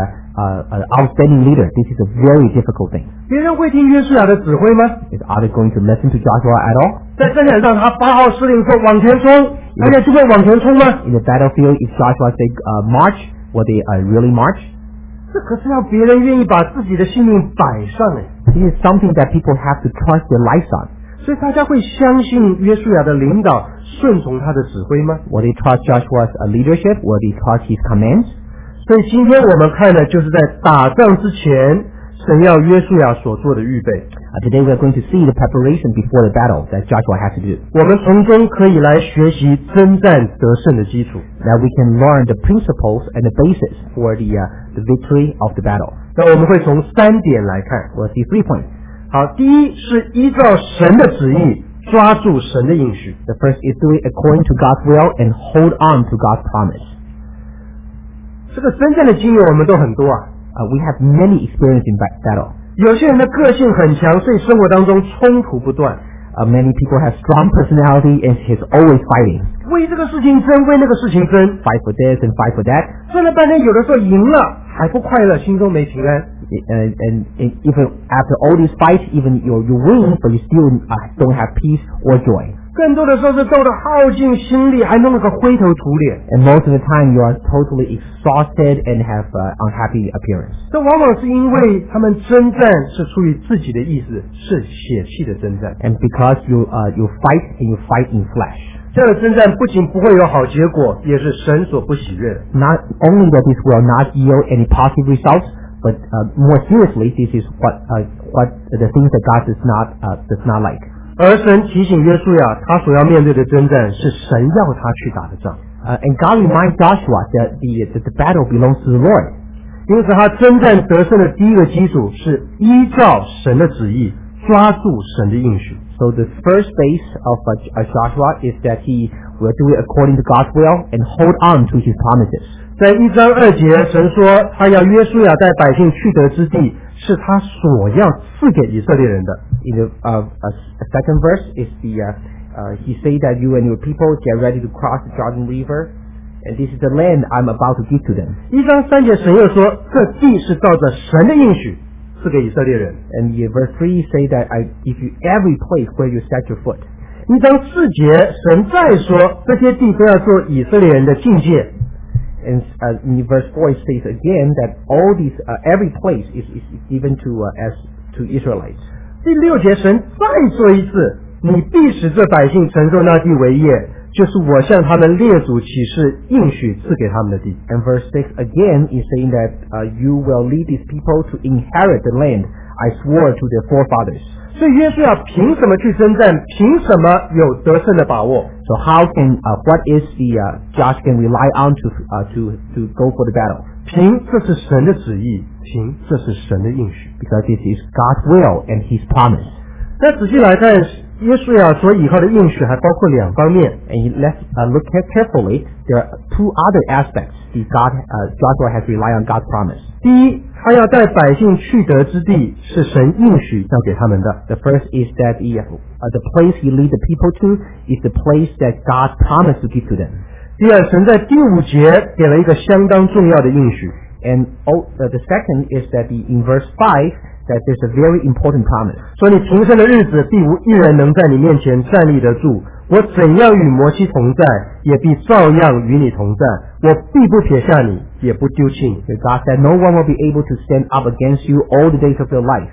Speaker 2: an outstanding leader, this is a very difficult thing.
Speaker 4: 别人会听约书亚的指挥吗？
Speaker 2: Are they going to listen to Joshua at all?
Speaker 4: 在战场上，他8号司令说往前冲，大家就会往前冲吗？
Speaker 2: In the battlefield, if Joshua say march, will they really march?
Speaker 4: 这可是要别人愿意把自己的性命摆上哎，
Speaker 2: This is something that people have to trust their lives on.
Speaker 4: 所以大家会相信约书亚的领导，顺从他的指挥吗？
Speaker 2: Will they trust Joshua's leadership? Will they trust his commands?
Speaker 4: 所以今天我们看的就是在打仗之前，神要约书亚所做的预备。
Speaker 2: Today we are going to see the preparation before the battle that Joshua has to do.
Speaker 4: 我们从中可以来学习征战得胜的基础。
Speaker 2: That we can learn the principles and the basis for the victory of the battle.
Speaker 4: 那我们会从3点来看。
Speaker 2: We'll see 3 points.
Speaker 4: 好，第一是依照神的旨意抓住神的应许。
Speaker 2: The first is do it according to God's will and hold on to God's promise.
Speaker 4: 这个征战的经验我们都很多啊。
Speaker 2: We have many experience in battle.
Speaker 4: 有些人的个性很强，所以生活当中冲突不断，
Speaker 2: Many people have strong personality and is always fighting.
Speaker 4: 为这个事情争，为那个事情争，
Speaker 2: Fight for this and fight for that.
Speaker 4: 争了半天，有的时候赢了还不快乐，心中没平安。
Speaker 2: And even after all these fights, even you win, but you still don't have peace or joy.
Speaker 4: 更多的时候是斗得耗尽心力，还弄了个灰头土脸。
Speaker 2: And most of the time you are totally exhausted and have unhappy appearance.
Speaker 4: 这往往是因为他们征战是出于自己的意思，是血气的征战。
Speaker 2: And because you fight and you fight in flesh.
Speaker 4: 这样的征战不仅不会有好结果，也是神所不喜悦的。
Speaker 2: Not only that this will not yield any positive results, but more seriously, this is what the things that God does not like.
Speaker 4: 而神提醒约书亚，他所要面对的征战是神要他去打的仗。
Speaker 2: And God reminds Joshua that the battle belongs to the Lord.
Speaker 4: 因此，他征战得胜的第一个基础是依照神的旨意，抓住神的应许。
Speaker 2: So So the first base of Joshua is that he will do it according to God's will and hold on to his promises.
Speaker 4: 在1章2节，神说他要约书亚带百姓去得之地，是他所要赐给以色列人的。
Speaker 2: In the second verse is he say that you and your people get ready to cross the Jordan River, and this is the land I'm about to give to them.
Speaker 4: 1章3节，神又说这地是照着神的应许赐给以色列人。
Speaker 2: And in verse 3 say that I give you every place where you set your foot.
Speaker 4: 1章4节，神再说这些地都要做以色列人的境界。
Speaker 2: And in verse 4 it says again that all these every place is given to Israelites.
Speaker 4: 第6节，神再说一次，你必使这百姓承受那地为业，就是我向他们列祖起誓应许赐给他们的地。
Speaker 2: And verse 6 again is saying that you will lead these people to inherit the land I swore to their forefathers.
Speaker 4: 所以约书亚凭什么去征战？凭什么有得胜的把握？
Speaker 2: So how can what is the Josh can rely on to go for the battle?
Speaker 4: 凭这是神的旨意，凭这是神的应许。
Speaker 2: Because this is God's will and His promise.
Speaker 4: 那仔细来看，约书亚所依靠的应许还包括2方面。
Speaker 2: And let's look carefully. There are 2 other aspects. Joshua has relied on God's promise.
Speaker 4: 第一，他要带百姓去得之地，是神应许要给他们的。
Speaker 2: The first is that the place He lead the people to is the place that God promised to give to them.
Speaker 4: 第二，神在第5节给了一个相当重要的应许。
Speaker 2: And the second is that in verse 5 that there's a very important promise.
Speaker 4: 说你平生的日子，必无一人能在你面前站立得住。我怎样与摩西同在，也必照样与你同在。我必不撇下你，也不丢弃你。
Speaker 2: God said, no one will be able to stand up against you all the days of your life.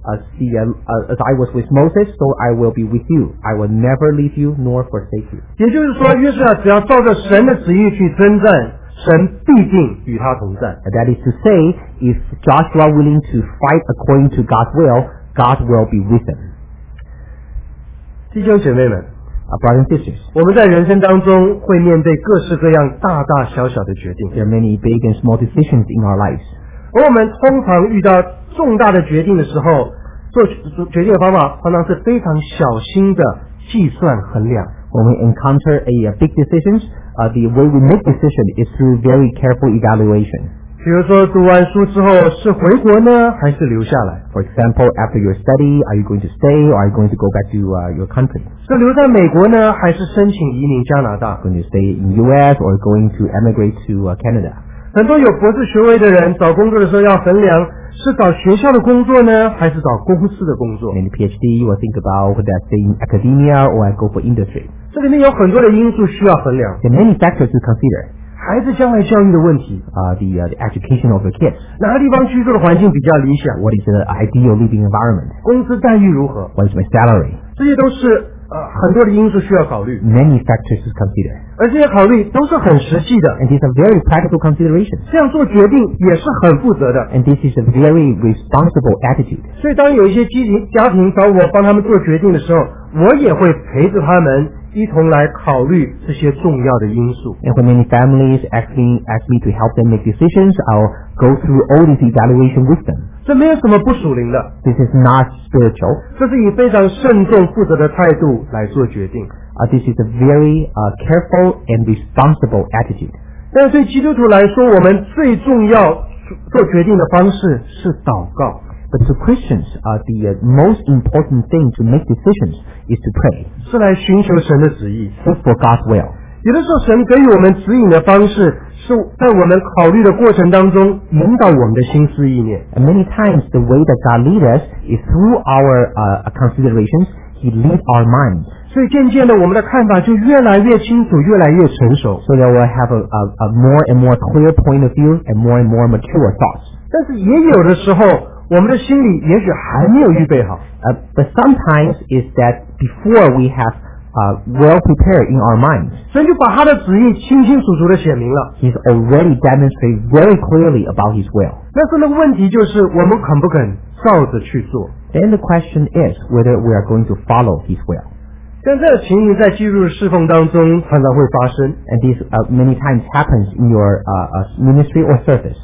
Speaker 2: As I was with Moses, so I will be with you. I will never leave you nor forsake you.
Speaker 4: 也就是说，约书亚只要照着神的旨意去征战，神必定与他同在。
Speaker 2: That is to say, if Joshua willing to fight according to God's will, God will be with him.
Speaker 4: 弟兄姐妹们，
Speaker 2: Brothers and sisters,
Speaker 4: 我们在人生当中会面对各式各样大大小小的决定，
Speaker 2: there are many big and small decisions in our lives.
Speaker 4: 而我们通常遇到重大的决定的时候，做决定的方法常常是非常小心的计算衡量。
Speaker 2: When we encounter big decisions, the way we make decision is through very careful evaluation.
Speaker 4: 比如说读完书之后是回国呢，还是留下来？
Speaker 2: For example, after your study, are you going to stay or are you going to go back to your country?
Speaker 4: 是留在美国呢，还是申请移民加拿大？
Speaker 2: Going to stay in U.S. or going to emigrate to Canada?
Speaker 4: 很多有博士学位的人找工作的时候要衡量，是找学校的工作呢，还是找公司的工作？
Speaker 2: And the PhD will think about whether I stay in academia or I go for industry.
Speaker 4: 这里面有很多的因素需要衡量，
Speaker 2: There are many factors to consider.
Speaker 4: 孩子将来教育的问题，
Speaker 2: The education of the kids.
Speaker 4: 哪个地方居住的环境比较理想？
Speaker 2: What is the ideal living environment?
Speaker 4: 工资待遇如何？
Speaker 2: What is my salary?
Speaker 4: 这些都是很多的因素需要考虑，
Speaker 2: Many factors to consider.
Speaker 4: 而这些考虑都是很实际的，
Speaker 2: And these are very practical considerations.
Speaker 4: 这样做决定也是很负责的。
Speaker 2: And this is a very responsible attitude.
Speaker 4: 所以当有一些家庭找我帮他们做决定的时候，我也会陪着他们一同来考虑这些重要的因素。
Speaker 2: And when many families ask me to help them make decisions, I'll go through all this evaluation with them.
Speaker 4: 这没有什么不属灵的，
Speaker 2: This is not spiritual.
Speaker 4: 这是以非常慎重负责的态度来做决定。
Speaker 2: This is a very careful and responsible attitude.
Speaker 4: 但是对基督徒来说，我们最重要做决定的方式是祷告。
Speaker 2: But to Christians, the most important thing to make decisions is to pray.
Speaker 4: 是来寻求神的旨意。
Speaker 2: Look for God's will.
Speaker 4: 有的时候，神给予我们指引的方式，是在我们考虑的过程当中引导我们的心思意念。
Speaker 2: And many times the way that God leads us is through our considerations. He leads our minds.
Speaker 4: 所以渐渐的，我们的看法就越来越清楚，越来越成熟。
Speaker 2: So that we'll have a more and more clear point of view and more mature thoughts.
Speaker 4: 但是也有的时候，我们的心里也许还没有预备好。
Speaker 2: But sometimes is that before we have well prepared in our minds,
Speaker 4: 神就把他的旨意清清楚楚的写明了。
Speaker 2: He's already demonstrated very clearly about His will.
Speaker 4: 但是那个问题就是我们肯不肯照着去做。
Speaker 2: Then the question is whether we are going to follow His will.
Speaker 4: 像这个情形在基督的侍奉当中常常会发生。
Speaker 2: And this many times happens in your ministry or service.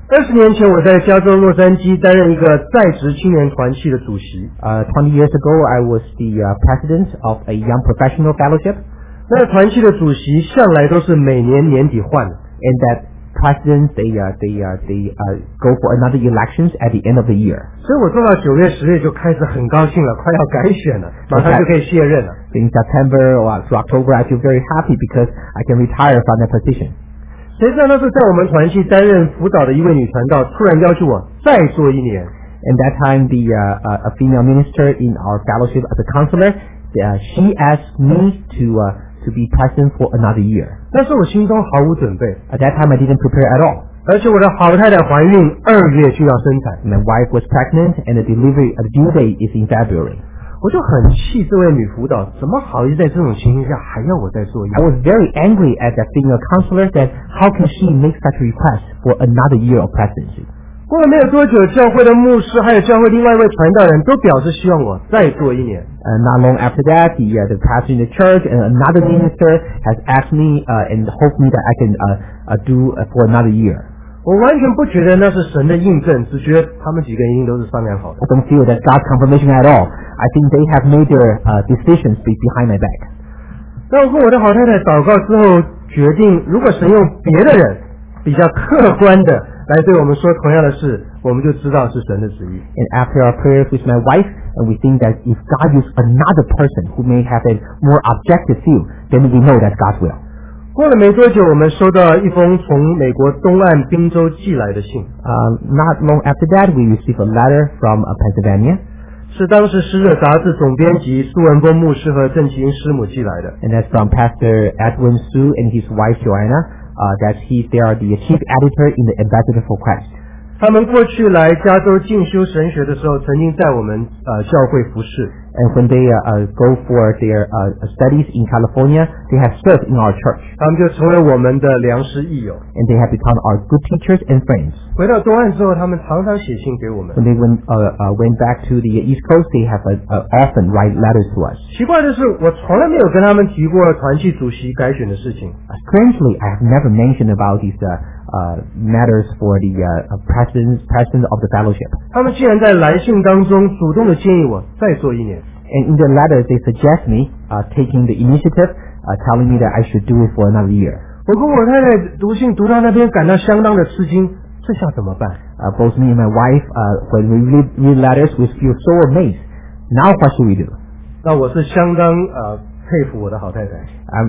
Speaker 4: 20年前，我在加州洛杉矶担任一个在职青年团契的主席。
Speaker 2: 20 years ago, I was the president of a young professional fellowship.
Speaker 4: 那团契的主席向来都是每年年底换的。
Speaker 2: And that presidents, they go for another elections at the end of the year.
Speaker 4: 所以我做到9月、10月就开始很高兴了，快要改选了，马上就可以卸任了。
Speaker 2: In September or to October, I feel very happy because I can retire from that position.
Speaker 4: 谁知道那是在我们团契担任辅导的一位女传道突然要求我再做1年。
Speaker 2: And that time, a female minister in our fellowship as a counselor, she asked me to be president for another year.
Speaker 4: 但是我心中毫无准备。
Speaker 2: At that time, I didn't prepare at all.
Speaker 4: 而且我的好太太怀孕2月就要生产。
Speaker 2: My wife was pregnant, and the due date is in February.
Speaker 4: 我就很气这位女辅导，怎么好意思在这种情形下还要我再做1
Speaker 2: I
Speaker 4: 年？
Speaker 2: was very angry at that female counselor that how can she make such a request for another year of presidency?
Speaker 4: 过了没有多久，教会的牧师还有教会另外一位传道人都表示希望我再做1年。
Speaker 2: Not long after that, the pastor in the church and another minister has asked me and hoped me that I can do for another year.
Speaker 4: 我完全不觉得那是神的印证，只觉得他们几个人一定都是商量好的。
Speaker 2: I don't feel that God's confirmation at all. I think they have made their decisions behind my back.
Speaker 4: 那我跟我的好太太祷告之后，决定如果神用别的人比较客观的来对我们说同样的事，我们就知道是神的旨意。
Speaker 2: And after our prayers with my wife, and we think that if God used another person who may have a more objective view, then we know that's God's will.
Speaker 4: 过了没多久，我们收到一封从美国东岸宾州寄来的信，
Speaker 2: Not long after that, we received a letter from Pennsylvania.
Speaker 4: 是当时使者杂志总编辑苏文峰牧师和郑其英师母寄来的。
Speaker 2: And that's from Pastor Edwin Su and his wife Joanna. They are the chief editor in the Ambassador for Christ.
Speaker 4: 他们过去来加州进修神学的时候，曾经在我们教会服侍。
Speaker 2: And when they go for their studies in California, they have served in our church.
Speaker 4: 他们就成为我们的良师益友。
Speaker 2: And they have become our good teachers and friends.
Speaker 4: 回到东岸之后，他们常常写信给我们。
Speaker 2: When they went back to the East Coast, they have often write letters to us.
Speaker 4: 奇怪的是，我从来没有跟他们提过团契主席改选的事情。
Speaker 2: Strangely, I have never mentioned about these matters for the president of the fellowship.
Speaker 4: 他们竟然在来信当中主动的建议我再做1年。
Speaker 2: And in their letters, they suggest me taking the initiative, telling me that I should do it for another year.
Speaker 4: 我跟我太太读信读到那边，感到相当的吃惊，这下怎么办？
Speaker 2: Both me and my wife, when we read letters, we feel so amazed. Now what should we do?
Speaker 4: 那我是相当佩服我的好太太，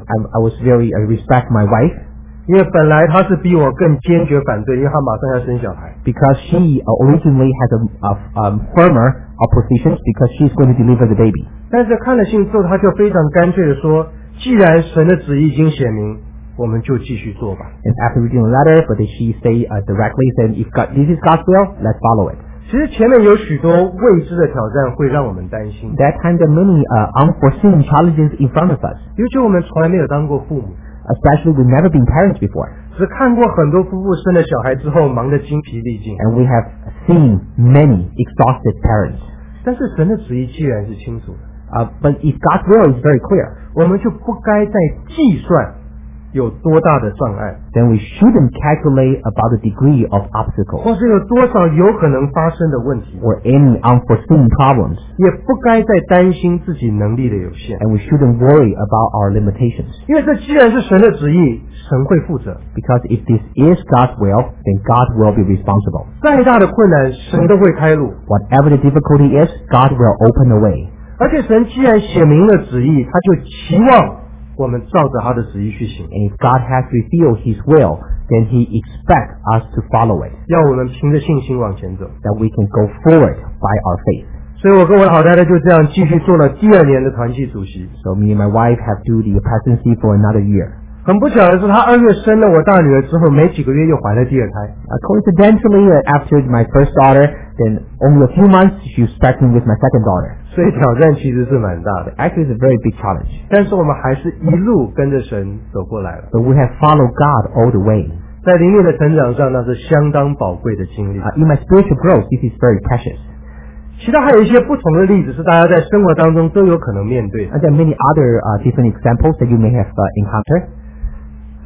Speaker 2: I was very respect my wife
Speaker 4: 因为本来她是比我更坚决反对，因为她马上要生小孩。
Speaker 2: because she originally has a firmer opposition because she's going to deliver the baby.
Speaker 4: 但是看了信之后，她就非常干脆的说：“既然神的旨意已经显明，我们就继续做吧。”
Speaker 2: And after reading the letter, but she say directly, said, "If this is God's will, let's follow it."
Speaker 4: 其实前面有许多未知的挑战会让我们担心，
Speaker 2: That time, there are many unforeseen challenges in front of us.
Speaker 4: 尤其我们从来没有当过父母，
Speaker 2: Especially, we've never been parents before,
Speaker 4: 只看过很多夫妇生了小孩之后忙得精疲力尽。
Speaker 2: and we have seen many exhausted parents.
Speaker 4: 但是神的旨意既然是清楚的，
Speaker 2: But if God's will is very clear,
Speaker 4: 我们就不该再计算有多大的障碍，
Speaker 2: then we shouldn't calculate about the degree of obstacle
Speaker 4: 或是有多少有可能发生的问题，
Speaker 2: or any unforeseen problems,
Speaker 4: 也不该再担心自己能力的有限，
Speaker 2: and we shouldn't worry about our limitations.
Speaker 4: 因为这既然是神的旨意，神会负责。
Speaker 2: Because if this is God's will, then God will be responsible.
Speaker 4: 再大的困难，神都会开路。
Speaker 2: Whatever the difficulty is, God will open the way.
Speaker 4: 而且神既然写明了旨意，他就期望我们照着他的旨意去行，
Speaker 2: And if God has revealed His will, then He expects us to follow it,
Speaker 4: 要我们凭着信心往前走。
Speaker 2: that we can go forward by our faith.
Speaker 4: 所以我跟我的好太太就这样继续做了第2年的团契主席。
Speaker 2: So me and my wife have do the presidency for another year.
Speaker 4: 很不巧的是，她2月生了我大女儿之后，没几个月又怀了第2胎。
Speaker 2: Coincidentally, after my first daughter, then only a few months she was pregnant with my second daughter.
Speaker 4: 所以挑战其实是蛮大的，
Speaker 2: Actually, it's a very big challenge.
Speaker 4: 但是我们还是一路跟着神走过来了。
Speaker 2: But we have followed God all the way.
Speaker 4: 在灵命的成长上，那是相当宝贵的经历。
Speaker 2: In my spiritual growth, this is very precious.
Speaker 4: 其他还有一些不同的例子，是大家在生活当中都有可能面对。
Speaker 2: And there are many other different examples that you may have encountered.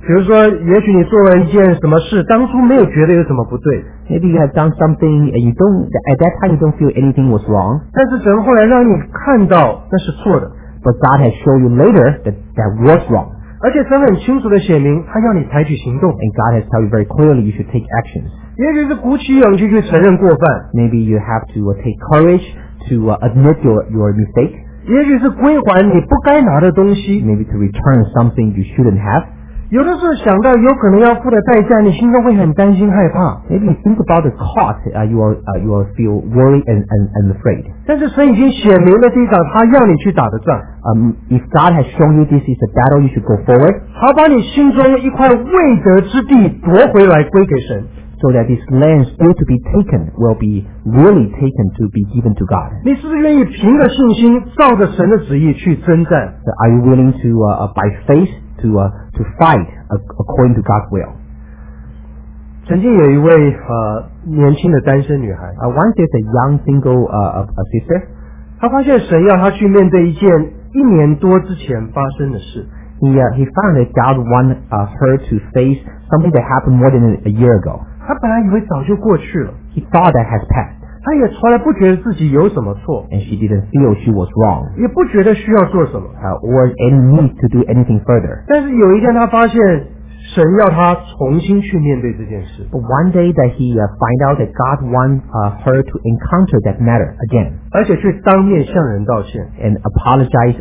Speaker 4: 比如说，也许你做了一件什么事，当初没有觉得有什么不对，
Speaker 2: Maybe you have done something and at that time you don't feel anything was wrong,
Speaker 4: 但是神后来让你看到那是错的，
Speaker 2: but God has shown you later that was wrong.
Speaker 4: 而且神很清楚的写明，他要你采取行动，
Speaker 2: And God has told you very clearly you should take actions.
Speaker 4: 也许是鼓起勇气去承认过犯，
Speaker 2: Maybe you have to take courage to admit your mistake.
Speaker 4: 也许是归还你不该拿的东西，
Speaker 2: Maybe to return something you shouldn't have.
Speaker 4: 有的是想到有可能要付的代价，你心中会很担心害怕。
Speaker 2: Maybe you think about the cost, you will feel worried and afraid.
Speaker 4: 但是神已经写明了这一场他要你去打的仗，
Speaker 2: If God has shown you this is a battle you should go forward,
Speaker 4: 好把你心中一块未得之地夺回来归给神。
Speaker 2: so that this land still to be taken will be really taken to be given to God.
Speaker 4: 你是不是愿意凭着信心，照着神的旨意去征战？
Speaker 2: So are you willing to by faith to fight according to God's will?
Speaker 4: 曾经有一位年轻的单身女孩，
Speaker 2: Once there's a young single sister,
Speaker 4: 她发现神要她去面对一件1年多之前发生的事。
Speaker 2: he found that God wanted her to face something that happened more than a year ago.
Speaker 4: 她本来以为早就过去了，
Speaker 2: He thought that has passed,
Speaker 4: 她也从来不觉得自己有什么错，
Speaker 2: and she didn't feel she was wrong
Speaker 4: 也不觉得需要做什么。
Speaker 2: or any need to do anything further.
Speaker 4: 但是有一天，她发现神要她重新去面对这件事，
Speaker 2: But one day that he find out that God wants her to encounter that matter again
Speaker 4: 而且去当面向人道歉。
Speaker 2: and apologize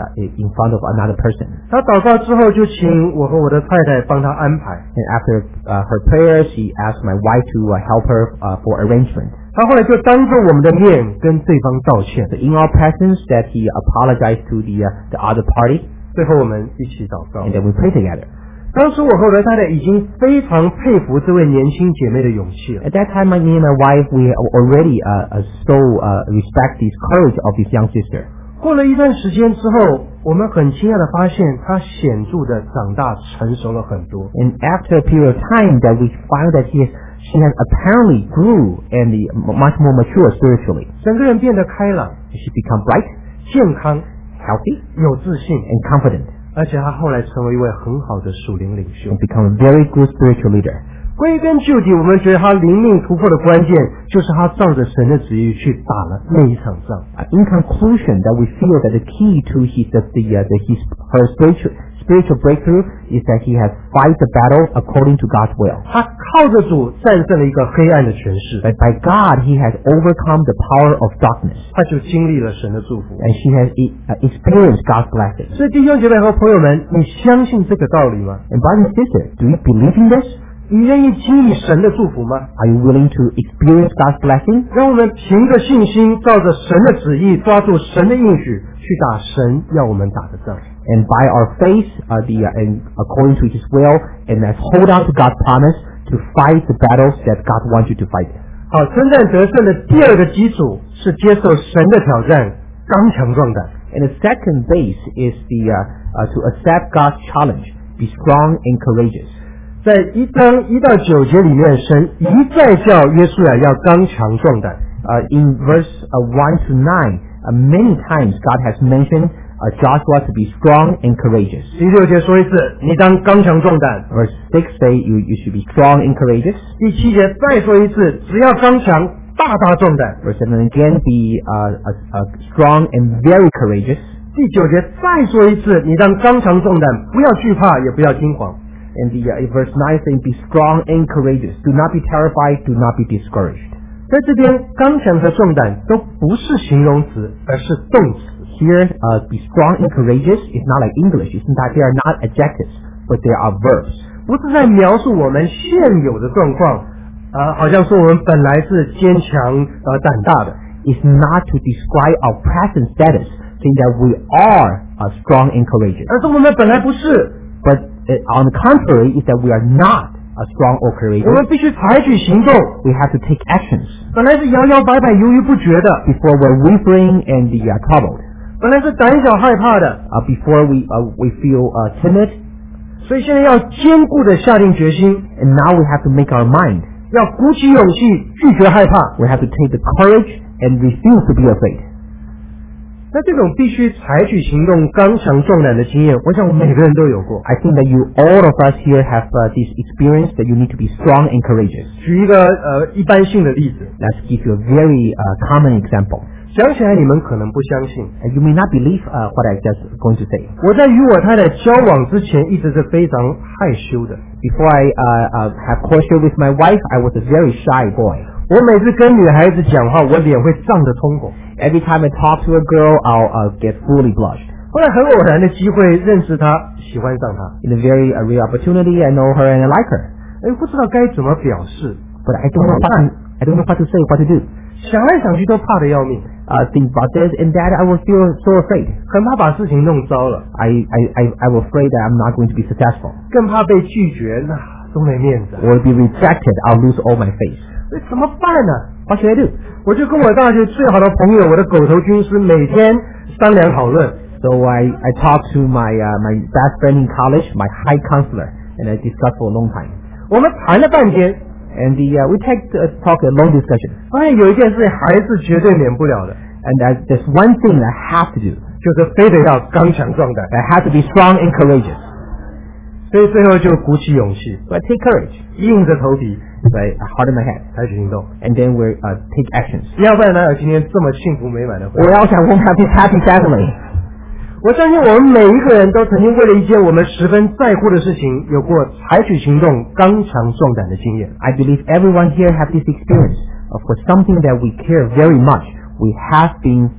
Speaker 2: in front of another person.
Speaker 4: 她祷告之后，就请我和我的太太帮她安排。
Speaker 2: And after her prayer, she asked my wife to help her for arrangement.
Speaker 4: 她后来就当着我们的面跟对方道歉。
Speaker 2: So in our presence, that he apologized to the other party,
Speaker 4: 最后我们一起祷告。
Speaker 2: and then we pray together.
Speaker 4: 当时我和我的太太已经非常佩服这位年轻姐妹的勇气了。
Speaker 2: At that time, me and my wife, we already respect the courage of this young sister.
Speaker 4: 过了一段时间之后，我们很惊讶的发现，她显著的长大成熟了很多。
Speaker 2: And after a period of time, that we found that she has apparently grew and much more mature spiritually.
Speaker 4: 整个人变得开朗、
Speaker 2: She become bright,
Speaker 4: 健康、
Speaker 2: healthy,
Speaker 4: 有自信，
Speaker 2: and confident,
Speaker 4: 而且她后来成为一位很好的属灵领袖
Speaker 2: and。become a very good spiritual leader.
Speaker 4: 归根究底，我们觉得她灵命突破的关键，就是她照着神的旨意去打了那一场仗。
Speaker 2: In conclusion, that we feel that the key to her spiritual breakthrough is that he has fight the battle according to God's will.
Speaker 4: 她靠着主战胜了一个黑暗的权势，
Speaker 2: But by God, he has overcome the power of darkness,
Speaker 4: 她就经历了神的祝福。
Speaker 2: and she has experienced God's blessing.
Speaker 4: 所以弟兄姐妹和朋友们，你相信这个道理吗？
Speaker 2: And brothers and sisters, do you believe in this?
Speaker 4: 你愿意经历神的祝福吗？
Speaker 2: Are you willing to experience God's blessing?
Speaker 4: 让我们凭着信心，照着神的旨意，抓住神的应许，去打神要我们打的仗。
Speaker 2: And by our faith, and according to His will, and let's hold on to God's promise to fight the battles that God wants you to fight.
Speaker 4: 好，征战得胜的第二个基础是接受神的挑战，刚强壮胆。
Speaker 2: And the second base is to accept God's challenge, be strong and courageous.
Speaker 4: 在1章1到9节里面，神一再叫约书亚要刚强壮胆。
Speaker 2: In verse 1 to 9, many times God has mentioned Joshua to be strong and courageous.
Speaker 4: 第6节说一次，你当刚强壮胆。
Speaker 2: Verse 6 say you should be strong and courageous.
Speaker 4: 第7节再说一次，只要刚强，大大壮胆。
Speaker 2: Verse 7 again, be strong and very courageous.
Speaker 4: 第9节再说一次，你当刚强壮胆，不要惧怕，也不要惊慌。
Speaker 2: And verse 9 saying, be strong and courageous. Do not be terrified, do not be discouraged.
Speaker 4: 在这边，刚强和壮胆都不是形容词，而是动词。
Speaker 2: Here, be strong and courageous is not like English. It's not, they are not adjectives, but they are verbs.
Speaker 4: 不是在描述我们现有的状况，好像说我们本来是坚强胆大的。
Speaker 2: It's not to describe our present status, saying that we are strong and courageous.
Speaker 4: 而是我们本来不是，
Speaker 2: But on the contrary, is that we are not strong or
Speaker 4: 我
Speaker 2: courageous.
Speaker 4: 们必须采取行动。
Speaker 2: We have to take actions.
Speaker 4: 本来是摇摇摆摆、犹豫不决的，
Speaker 2: Before we're wavering and troubled.
Speaker 4: 本来是胆小害怕的，
Speaker 2: Before we feel timid.
Speaker 4: 所以现在要坚固的下定决心，
Speaker 2: And now we have to make our mind.
Speaker 4: 要鼓起勇气拒绝害怕。
Speaker 2: We have to take the courage and refuse to be afraid.
Speaker 4: 那这种必须采取行动、刚强壮胆的经验，我想我们每个人都有过。
Speaker 2: I think that all of us here have this experience that you need to be strong and courageous.
Speaker 4: 举一个一般性的例子，
Speaker 2: Let's give you a very common example.
Speaker 4: 讲起来你们可能不相信，
Speaker 2: You may not believe what I just going to say.
Speaker 4: 我在与我太太交往之前，一直是非常害羞的。
Speaker 2: Before I have courtship with my wife, I was a very shy boy.
Speaker 4: 我每次跟女孩子讲话，我脸会涨得通红。
Speaker 2: Every time I talk to a girl, I'll get fully blushed.
Speaker 4: 后来很偶然的机会认识她，喜欢上她，
Speaker 2: In a very rare opportunity, I know her and I like her.
Speaker 4: 不知道该怎么表示，
Speaker 2: But I don't know what to say, what to do.
Speaker 4: 想来想去都怕得要命，
Speaker 2: Think about this and that, I will feel so afraid.
Speaker 4: 很怕把事情弄糟了，
Speaker 2: I will afraid that I'm not going to be successful.
Speaker 4: 更怕被拒绝，那多没面子。
Speaker 2: Or be rejected, I'll lose all my face.
Speaker 4: 怎么办呢？
Speaker 2: What should I do?
Speaker 4: 我就跟我大学最好的朋友，我的狗头军师，每天商量讨论。
Speaker 2: So I talked to my best friend in college, my high counselor, and I discussed for a long time.
Speaker 4: 我们谈了半天，
Speaker 2: And we talk a long discussion.
Speaker 4: 发现有一件事还是绝对免不了的，
Speaker 2: And there's one thing I have to do.
Speaker 4: 就是非得要刚强壮胆。
Speaker 2: I have to be strong and courageous.
Speaker 4: 所以最后就鼓起勇气，
Speaker 2: So I take courage.
Speaker 4: 硬着头皮
Speaker 2: So I harden my head.
Speaker 4: 采取行动。
Speaker 2: And then we take actions.
Speaker 4: 要不然哪有今天这么幸福美满的会？
Speaker 2: Or else I won't have this happy family.
Speaker 4: 我相信我们每一个人都曾经为了一件我们十分在乎的事情，有过采取行动、刚强壮胆的经验。
Speaker 2: I believe everyone here have this experience. For something that we care very much, we have been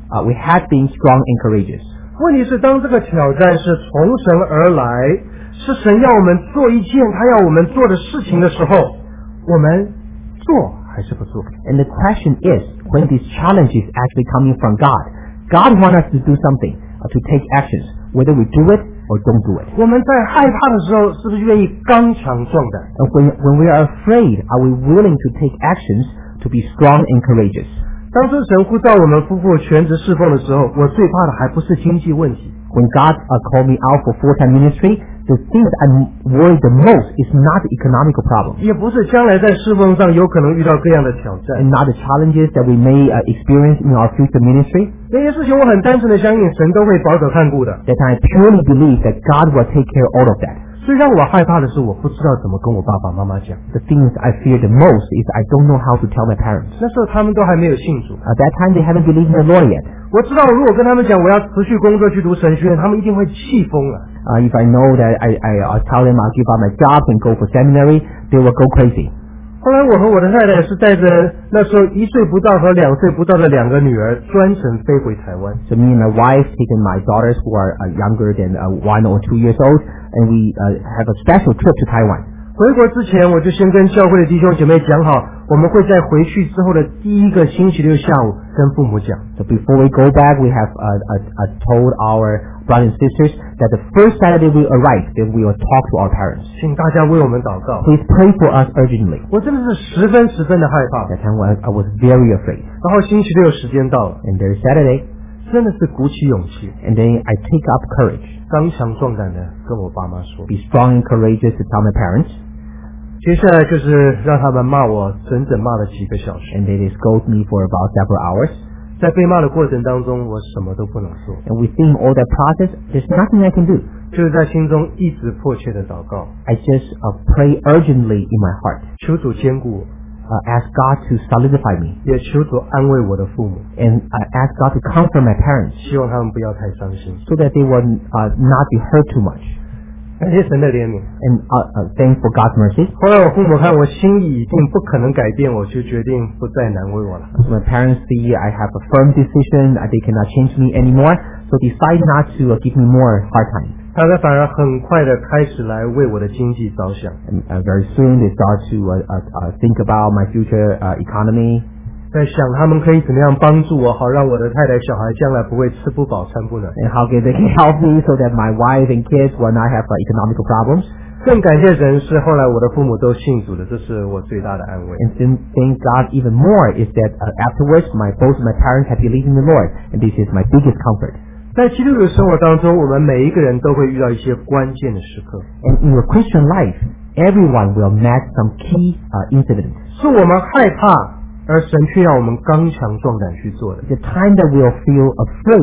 Speaker 2: strong and courageous.
Speaker 4: 问题是，当这个挑战是从神而来，是神要我们做一件他要我们做的事情的时候，我们做还是不做？
Speaker 2: And the question is, when this challenge is actually coming from God, God wants us to do something, to take actions, whether we do it or don't do it.
Speaker 4: 我们在害怕的时候，是不是愿意刚强壮胆？
Speaker 2: And when we are afraid, are we willing to take actions to be strong and courageous?
Speaker 4: 当初神呼召我们夫妇全职侍奉的时候，我最怕的还不是经济问题，
Speaker 2: When God called me out for full-time ministry, the thing that I'm worried the most is not the economical problem,
Speaker 4: 也不是将来在侍奉上有可能遇到各样的挑战。
Speaker 2: and not the challenges that we may experience in our future ministry.
Speaker 4: 那些事情我很单纯的相信神都会保守看顾的。
Speaker 2: That I purely believe that God will take care of all of that.
Speaker 4: 最让我害怕的是，我不知道怎么跟我爸爸妈妈讲。
Speaker 2: The things I fear the most is I don't know how to tell my parents.
Speaker 4: 那时候他们都还没有信主。
Speaker 2: At that time, they haven't believed in the Lord yet.
Speaker 4: 我知道，如果跟他们讲我要持续工作去读神学院，他们一定会气疯了。
Speaker 2: If I know that I tell them I'll give up my job and go for seminary, they will go crazy.
Speaker 4: 后来我和我的太太是带着那时候1岁不到和2岁不到的2个女儿专程飞回台湾。
Speaker 2: So me and my wife taken my daughters who are younger than 1 or 2 years old, and we have a special trip to Taiwan.
Speaker 4: 回国之前，我就先跟教会的弟兄姐妹讲好，我们会在回去之后的第一个星期六下午跟父母讲。
Speaker 2: So before we go back, we have told our brothers and sisters that the first Saturday we arrive, then we will talk to our parents.
Speaker 4: 请大家为我们祷告。
Speaker 2: Please pray for us urgently.
Speaker 4: 我真的是十分的害怕。
Speaker 2: That time I was very afraid.
Speaker 4: 然后星期六时间到了，
Speaker 2: And there's Saturday,
Speaker 4: 真的是鼓起勇气，
Speaker 2: and then I take up courage,
Speaker 4: 刚强壮胆的跟我爸妈说。
Speaker 2: be strong and courageous to tell my parents,
Speaker 4: 接下来就是让他们骂我，整整骂了几个小时。
Speaker 2: and they scold me for about several hours.
Speaker 4: 在被骂的过程当中，我什么都不能做，
Speaker 2: And within all that process, there's nothing I can do.
Speaker 4: 就是在心中一直迫切的祷告，
Speaker 2: I just pray urgently in my heart,
Speaker 4: 求主坚固我，
Speaker 2: ask God to solidify me,
Speaker 4: 也求主安慰我的父母，
Speaker 2: and ask God to comfort my parents
Speaker 4: 希望他们不要太伤心。
Speaker 2: so that they will not be hurt too much.
Speaker 4: 感谢神的怜悯。
Speaker 2: And thanks for God's mercy.
Speaker 4: 后来我父母看我心意已定不可能改变，我就决定不再难为我了。
Speaker 2: So my parents see I have a firm decision, they cannot change me anymore, so decide not to give me more hard time.
Speaker 4: 他们反而很快的开始来为我的经济着想，
Speaker 2: And very soon they start to think about my future economy,
Speaker 4: 在想他们可以怎么样帮助我，好让我的太太小孩将来不会吃不饱穿不暖。
Speaker 2: and how they can help me so that my wife and kids will not have economical problems.
Speaker 4: 更感谢神是后来我的父母都信主的，这是我最大的安慰。
Speaker 2: And then thank God even more is that afterwards both my parents have believed in the Lord, and this is my biggest comfort.
Speaker 4: 在基督徒生活当中，我们每一个人都会遇到一些关键的时刻，
Speaker 2: And in your Christian life, everyone will meet some key incidents.
Speaker 4: 是我们害怕，而神却让我们刚强壮胆去做的。
Speaker 2: The time that we'll feel afraid,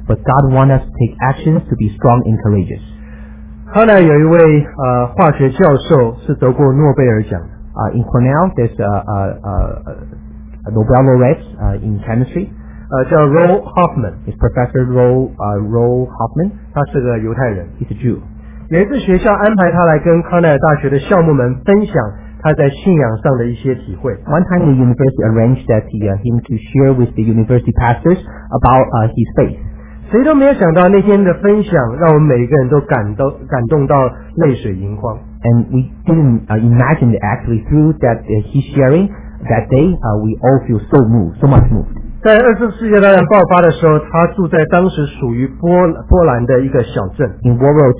Speaker 2: but God wants us to take actions to be strong and courageous.
Speaker 4: 康奈尔有一位化学教授是得过诺贝尔奖的，
Speaker 2: In Cornell, there's a Nobel laureate in chemistry.
Speaker 4: 叫 Roll Hoffman，
Speaker 2: It's Professor Roll Hoffman.
Speaker 4: 他是个犹太人。
Speaker 2: He's a Jew.
Speaker 4: 有一次学校安排他来跟康奈尔大学的校牧们分享他在信仰上的一些体会。
Speaker 2: One time, the university arranged him to share with the university pastors about his faith.
Speaker 4: 谁都没有想到那天的分享让我们每一个人都感动到泪水盈眶。
Speaker 2: And we didn't imagine that actually through that his sharing that day, we all feel so moved, so much moved.
Speaker 4: 在二次世界大战爆发的时候，他住在当时属于波兰的一个小镇。
Speaker 2: In World War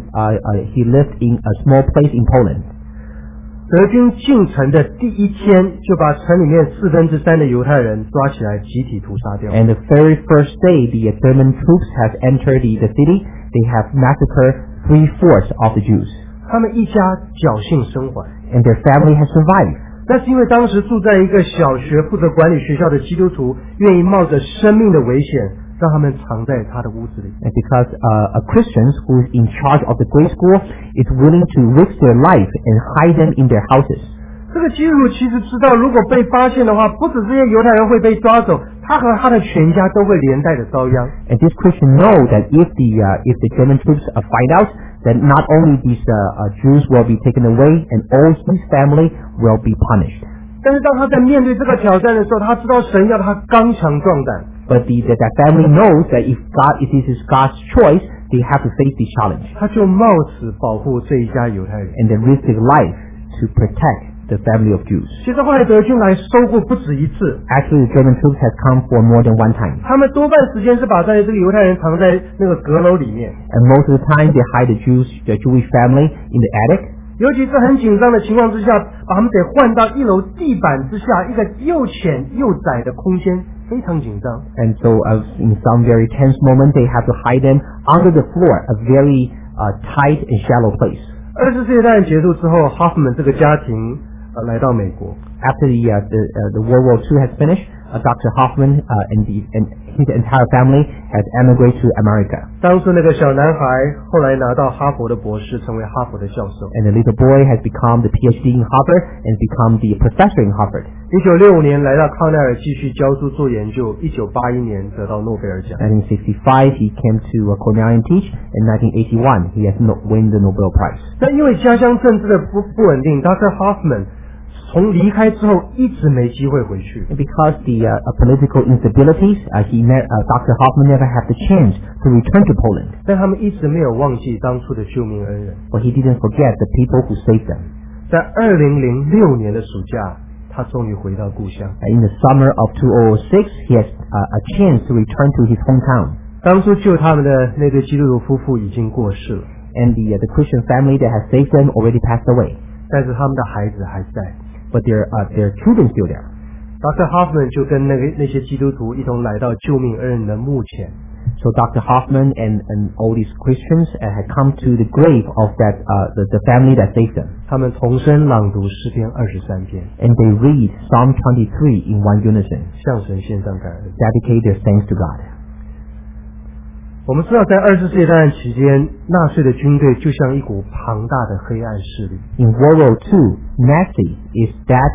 Speaker 2: II, he lived in a small place in Poland.
Speaker 4: 德军进城的第一天，就把城里面3/4的犹太人抓起来集体屠杀掉。
Speaker 2: And the very first day the German troops have entered the city, they have massacred 3/4 of the Jews.
Speaker 4: 他们一家侥幸生还，
Speaker 2: And their family has survived.
Speaker 4: 那是因为当时住在一个小学负责管理学校的基督徒，愿意冒着生命的危险，让他们藏在他的屋子里。
Speaker 2: And because Christians who is in charge of the grade school is willing to risk their life and hide them in their houses.
Speaker 4: 这个基督徒其实知道，如果被发现的话，不止这些犹太人会被抓走，他和他的全家都会连带的遭殃。
Speaker 2: And this Christian know that if the German troops find out, that not only these Jews will be taken away, and all his family will be punished.
Speaker 4: 但是当他在面对这个挑战的时候，他知道神要他刚强壮胆。
Speaker 2: But that family knows that if this is God's choice, they have to face this challenge.
Speaker 4: 他就冒死保护这一家犹太人。
Speaker 2: And they risk their life to protect the family of Jews.
Speaker 4: 其实后来德军来收过不止一次，
Speaker 2: Actually, the German troops has come for more than one time.
Speaker 4: 他们多半时间是把这个犹太人藏在那个阁楼里面，
Speaker 2: And most of the time, they hide the Jewish family in the attic.
Speaker 4: 尤其是很紧张的情况之下，把他们得换到1楼地板之下一个又浅又窄的空间，非常紧张。
Speaker 2: And so in some very tense moment, they have to hide them under the floor, a very tight and shallow place.
Speaker 4: 二次世界大战结束之后，Hoffman 这个家庭来到美国。
Speaker 2: After the World War II has finished, Dr. Hoffman and his entire family has emigrated to America.
Speaker 4: 当初那个小男孩后来拿到哈佛的博士，成为哈佛的教授。
Speaker 2: And the little boy has become the PhD in Harvard and become the professor in Harvard.
Speaker 4: 1965年来到康奈尔继续教书做研究，1981年得到诺贝尔奖。
Speaker 2: 1965, he came to Cornell and teach. In 1981, he has won the Nobel Prize.
Speaker 4: 但因为家乡政治的不稳定 ，Dr. Hoffman 从离开之后一直没机会回去。
Speaker 2: And because the political instabilities, Dr. Hoffman never had the chance to return to Poland.
Speaker 4: 但他们一直没有忘记当初的救命恩人。
Speaker 2: But he didn't forget the people who saved them.
Speaker 4: 在2006年的暑假，他终于回到故乡。
Speaker 2: In the summer of 2006, he has a chance to return to his hometown.
Speaker 4: 当初救他们的那对基督徒夫妇已经过世了，
Speaker 2: And the Christian family that has saved them already passed away.
Speaker 4: 但是他们的孩子还在。
Speaker 2: But their children still there.
Speaker 4: Dr. Hoffman 就跟那些基督徒一同来到救命恩人的墓前。
Speaker 2: So Dr. Hoffman and all these Christians had come to the grave of the family that saved them.
Speaker 4: 他们同声朗读诗篇23篇，
Speaker 2: And they read Psalm 23 in one unison.
Speaker 4: 向神献上感恩。
Speaker 2: Dedicate their thanks to God.
Speaker 4: 我们知道，在二次世界大战期间，纳粹的军队就像一股庞大的黑暗势力。
Speaker 2: In World War II, Nazi is that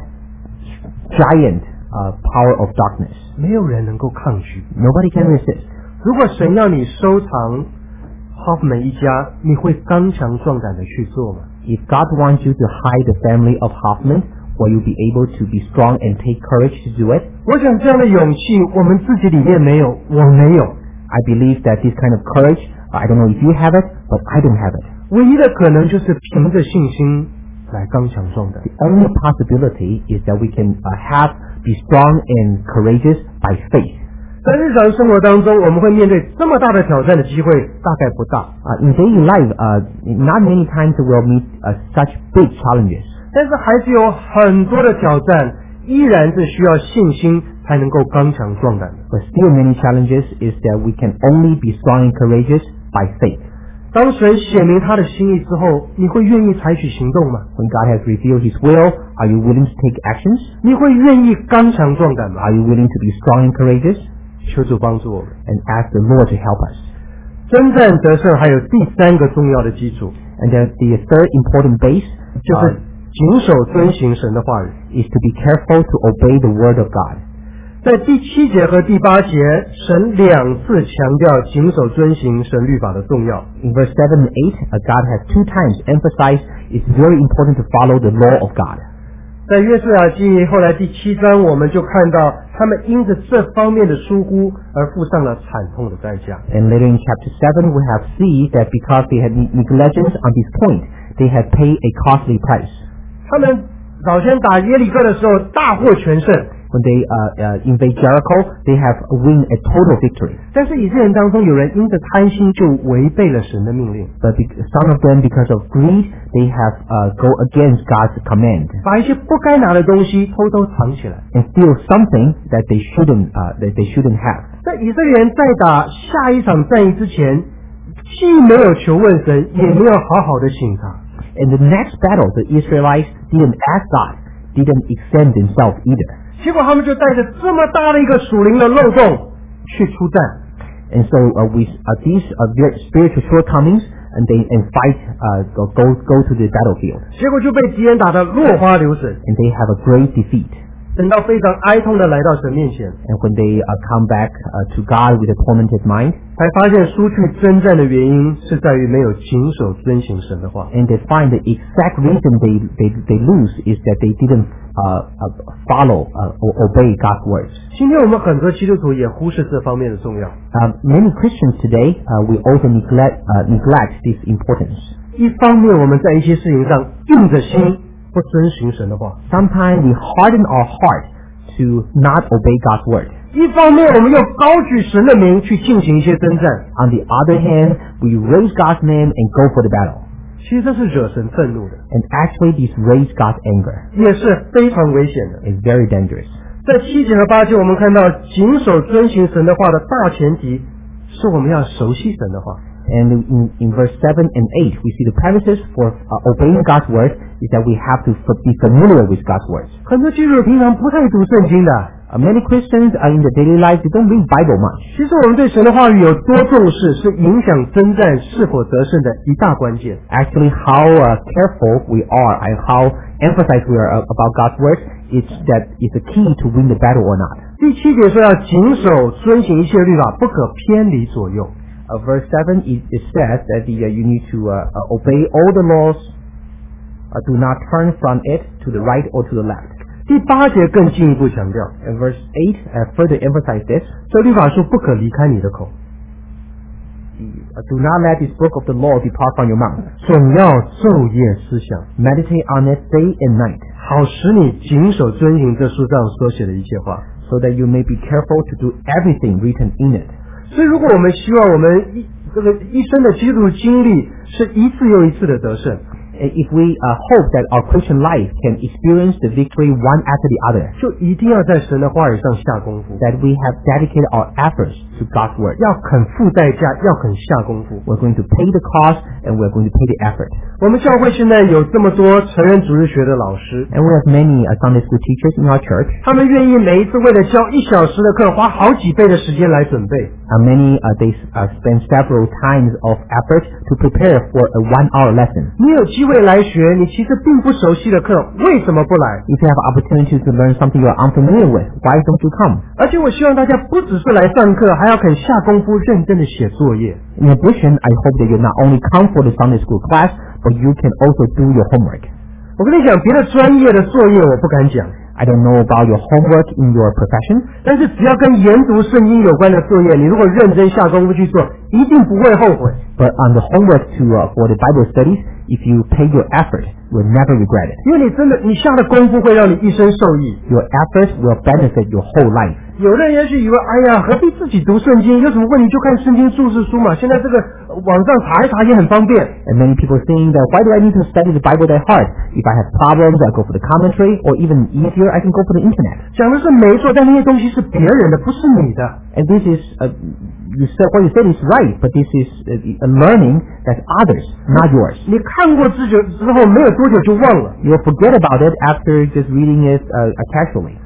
Speaker 2: giant power of darkness.
Speaker 4: 没有人能够抗拒。
Speaker 2: Nobody can resist.
Speaker 4: 如果神要你收藏 Hoffman 一家，你会刚强壮胆的去做吗？
Speaker 2: If God wants you to hide the family of Hoffman, will you be able to be strong and take courage to do it?
Speaker 4: 我想这样的勇气，我们自己里面没有，我没有。
Speaker 2: I believe that this kind of courage, I don't know if you have it, but I don't have it.
Speaker 4: 唯一的可能就是凭着信心来刚强壮胆。
Speaker 2: The only possibility is that we can be strong and courageous by faith.
Speaker 4: 在日常生活当中，我们会面对这么大的挑战的机会大概不大，
Speaker 2: In daily life, not many times we'll meet such big challenges.
Speaker 4: 但是还是有很多的挑战，依然是需要信心才能够刚强壮胆的。
Speaker 2: But still many challenges is that we can only be strong and courageous by faith.
Speaker 4: 当神显明他的心意之后，你会愿意采取行动吗？
Speaker 2: When God has revealed His will, are you willing to take actions?
Speaker 4: 你会愿意刚强壮胆吗？
Speaker 2: Are you willing to be strong and courageous?
Speaker 4: 求主帮助我们。
Speaker 5: and ask the Lord to help us.
Speaker 4: 征战得胜还有第三个重要的基础，
Speaker 5: And then the third important base
Speaker 4: 就是谨守遵行神的话语。
Speaker 5: is to be careful to obey the word of God.
Speaker 4: 在第7节和第8节，神2次强调谨守遵行神律法的重要。
Speaker 5: In verse 7 and 8, God has 2 times emphasized it's very important to follow the law of God.
Speaker 4: 在约书亚记后来第7章，我们就看到他们因着这方面的疏忽而付上了惨痛的代价。
Speaker 5: And later in chapter 7, we have seen that because they had negligence on this point, they had paid a costly price.
Speaker 4: 他们早先打耶利哥的时候大获全胜，
Speaker 5: When they invade Jericho, they have win a total victory.
Speaker 4: 但是以色列人当中有人因着贪心就违背了神的命令，
Speaker 5: But some of them, because of greed, they have go against God's command
Speaker 4: 把一些不该拿的东西偷偷藏起来。
Speaker 5: and steal something that they shouldn't have.
Speaker 4: 在以色列人在打下一场战役之前，既没有求问神，也没有好好的省察。
Speaker 5: In the next battle, the Israelites didn't ask God, didn't extend themselves either.
Speaker 4: 结果他们就带着这么大的一个属灵的漏洞去出战，
Speaker 5: And so with these very spiritual shortcomings, and fight, go to the battlefield,
Speaker 4: 结果就被敌人打得落花流水。
Speaker 5: and they have a great defeat.
Speaker 4: 等到非常哀痛的来到神面前，
Speaker 5: And when they come back to God with a tormented mind,
Speaker 4: 才发现输去征战的原因是在于没有谨守遵行神的话。
Speaker 5: and they find the exact reason they lose is that they didn't follow or obey God's words.
Speaker 4: 今天我们很多基督徒也忽视这方面的重要。
Speaker 5: Many Christians today we also neglect this importance.
Speaker 4: 一方面我们在一些事情上硬着心不遵行神的话，
Speaker 5: Sometimes we harden our heart to not obey God's word.
Speaker 4: 一方面我们又高举神的名去进行一些征战，
Speaker 5: On the other hand, we raise God's name and go for the battle.
Speaker 4: 其实这是惹神愤怒的，
Speaker 5: And actually this raise God's anger.
Speaker 4: 也是非常危险的。
Speaker 5: It's very dangerous.
Speaker 4: 在7节和8节，我们看到谨守遵行神的话的大前提是我们要熟悉神的话。
Speaker 5: And in verse 7 and 8, we see the premises for obeying God's word is that we have to be familiar with God's words.
Speaker 4: 很多基督徒平常不太读圣经的，
Speaker 5: Many Christians are in the daily life, they don't read Bible much.
Speaker 4: 其实我们对神的话语有多重视，是影响征战是否得胜的一大关键。
Speaker 5: Actually, how careful we are and how emphasized we are about God's word is a key to win the battle or not.
Speaker 4: 第7节说要谨守遵行一切律法，不可偏离左右。
Speaker 5: Verse 7 it says that you need to obey all the laws, do not turn from it to the right or to the left.
Speaker 4: 第8节更进一步强调，
Speaker 5: And verse 8 further emphasize this.
Speaker 4: 这律法书不可离开你的口，
Speaker 5: Do not let this book of the law depart from your mouth.
Speaker 4: 总要昼夜思想，
Speaker 5: Meditate on it day and night,
Speaker 4: 好使你谨守遵行这书上所写的一切话。
Speaker 5: so that you may be careful to do everything written in it.
Speaker 4: 所以，如果我们希望我们一生的基督徒经历是一次又一次的得胜，
Speaker 5: If we hope that our Christian life can experience the victory one after the other,
Speaker 4: 就一定要在神的话语上下功夫，
Speaker 5: that we have dedicated our efforts to God's word.
Speaker 4: 要肯付代价，要肯下功夫。
Speaker 5: We're going to pay the cost and we're going to pay the effort.
Speaker 4: 我们教会现在有这么多成人主日学的老师，
Speaker 5: And we have many Sunday school teachers in our church.
Speaker 4: 他们愿意每一次为了教1小时的课，花好几倍的时间来准备。
Speaker 5: Many they spend several times of effort to prepare for a 1-hour lesson.
Speaker 4: 你有机会来学，你其实并不熟悉的课，为什么不来？
Speaker 5: If you have opportunity to learn something you are unfamiliar with, why don't you come?
Speaker 4: 而且我希望大家不只是来上课，还要肯下功夫，认真的写作业。
Speaker 5: In addition, I hope that you not only come for the Sunday school class, but you can also do your homework.
Speaker 4: 我跟你讲，别的专业的作业我不敢讲，
Speaker 5: I don't know about your homework in your profession,
Speaker 4: 但是只要跟研读圣经有关的作业，你如果认真下功夫去做，一定不会后悔。
Speaker 5: but on the homework for the Bible studies, if you pay your effort, you will never regret it.
Speaker 4: 因为你下的功夫会让你一生受益。
Speaker 5: Your effort will benefit your whole life.
Speaker 4: 有人也许以为，哎呀，何必自己读圣经？有什么问题就看圣经注释书嘛。现在这个网上查一查也很方便。
Speaker 5: And many people saying that why do I need to study the Bible that hard? If I have problems, I go for the commentary, or even easier, I can go for the internet.
Speaker 4: 讲的是没错，但那些东西是别人的，不是你的。
Speaker 5: And this is what you said is right, but this is a learning that's others, not yours.
Speaker 4: 你看过之后，没有多久就忘了。
Speaker 5: You'll forget about it after just reading it casually.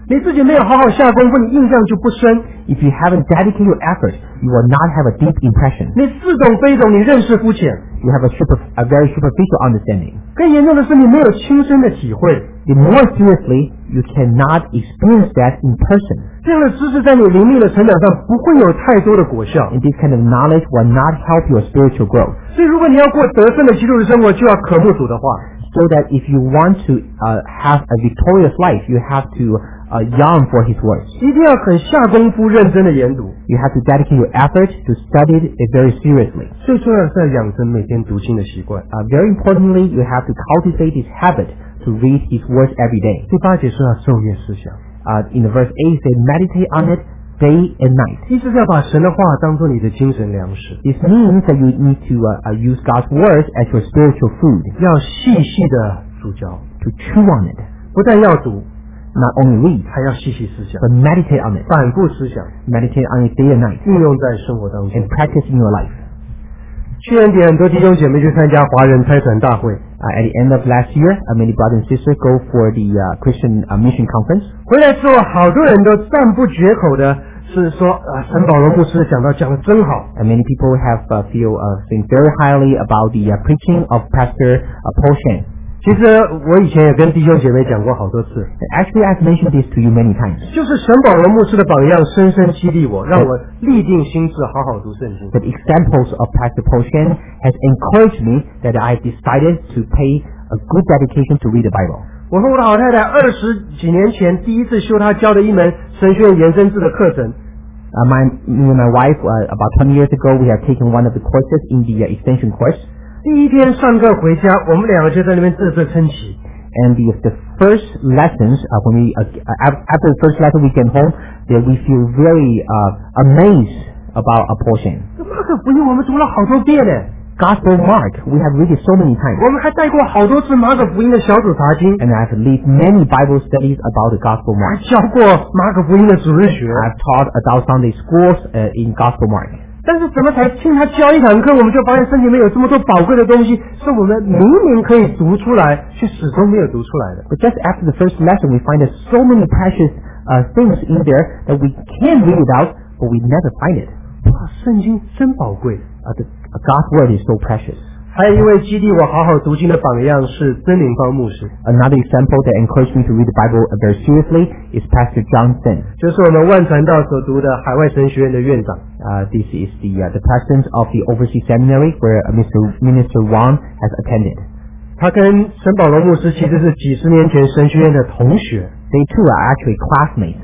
Speaker 4: 你自己没有好好下功夫，你印象就不深。
Speaker 5: If you haven't dedicated your effort, you will not have a deep impression.
Speaker 4: 你似懂非懂，你认识肤浅。
Speaker 5: You have a very superficial understanding.
Speaker 4: 更严重的是，你没有亲身的体会。
Speaker 5: The more seriously, you cannot experience that in person.
Speaker 4: 这样的知识在你灵命的成长上不会有太多的果效。
Speaker 5: And this kind of knowledge will not help your spiritual growth.
Speaker 4: 所以，如果你要过得胜的基督的生活，就要渴慕主的话。
Speaker 5: So that if you want to have a victorious life, you have to yearn for His words.
Speaker 4: 一定要很下功夫、认真的研读。
Speaker 5: You have to dedicate your effort to study it very seriously.
Speaker 4: 最重要的是要养成每天读经的习惯。
Speaker 5: Very importantly, you have to cultivate this habit to read His words every day.
Speaker 4: 第8节说要昼夜思想，
Speaker 5: In the verse 8, it says, meditate on it day and night.
Speaker 4: 意思是要把神的话当做你的精神粮食，
Speaker 5: This means that you need to use God's words as your spiritual food,
Speaker 4: 要细细的煮嚼，
Speaker 5: to chew on it.
Speaker 4: 不但要读，
Speaker 5: Not only read,
Speaker 4: 还要细细思想，
Speaker 5: but meditate on it.
Speaker 4: 反复思想，
Speaker 5: Meditate on it day and night,
Speaker 4: 运用在生活当中
Speaker 5: and。practice in your life.
Speaker 4: 去年底很多弟兄姐妹去参加华人差传大会，
Speaker 5: At the end of last year, many brothers and sisters go for the Christian mission conference.
Speaker 4: 回来之后，好多人都赞不绝口的是说，陈保罗牧师讲得真好。
Speaker 5: And many people have think very highly about the preaching of Pastor Paul Shen.
Speaker 4: 其实我以前也跟弟兄姐妹讲过好多次，
Speaker 5: Actually, I've mentioned this to you many times.
Speaker 4: 就是神保罗牧师的榜样深深激励我，让我立定心志好好读圣经。
Speaker 5: The examples of Pastor Paul Shen has encouraged me that I've decided to pay a good dedication to read the Bible.
Speaker 4: 我和我的好太太20几年前第一次修她教的一门神学院延伸制的课程，
Speaker 5: Me and my wife, about 20 years ago, we have taken one of the courses in the extension course.
Speaker 4: 第一天上课回家，我们两个就在那边啧称奇。
Speaker 5: And the first lessons, when we after the first lesson we came home, that we feel very amazed about a portion.
Speaker 4: 马可福音我们读了好多遍呢，
Speaker 5: Gospel Mark, we have read it so many times.
Speaker 4: 我们还带过好多次马可福音的小组查经，
Speaker 5: And I've led many Bible studies about the Gospel
Speaker 4: 还
Speaker 5: Mark.
Speaker 4: 教过马可福音的主日学。
Speaker 5: I've taught adult Sunday schools in Gospel Mark.
Speaker 4: 但是怎么才听他教一堂课，我们就发现圣经里面有这么多宝贵的东西，是我们明明可以读出来，却始终没有读出来的。
Speaker 5: But just after the first lesson, we find there's so many precious things in there that we can read it out, but we never find it.
Speaker 4: 哇，圣经真宝贵。
Speaker 5: God's word is so precious.
Speaker 4: 还有一位激励我好好读经的榜样是曾林芳牧师，
Speaker 5: Another example that encouraged me to read the Bible very seriously is Pastor John Sen.
Speaker 4: 就是我们万传道所读的海外神学院的院长。
Speaker 5: This is the president of the overseas seminary where Minister Wang has attended.
Speaker 4: 他跟陈保罗牧师其实是几十年前神学院的同学，
Speaker 5: They too are actually classmates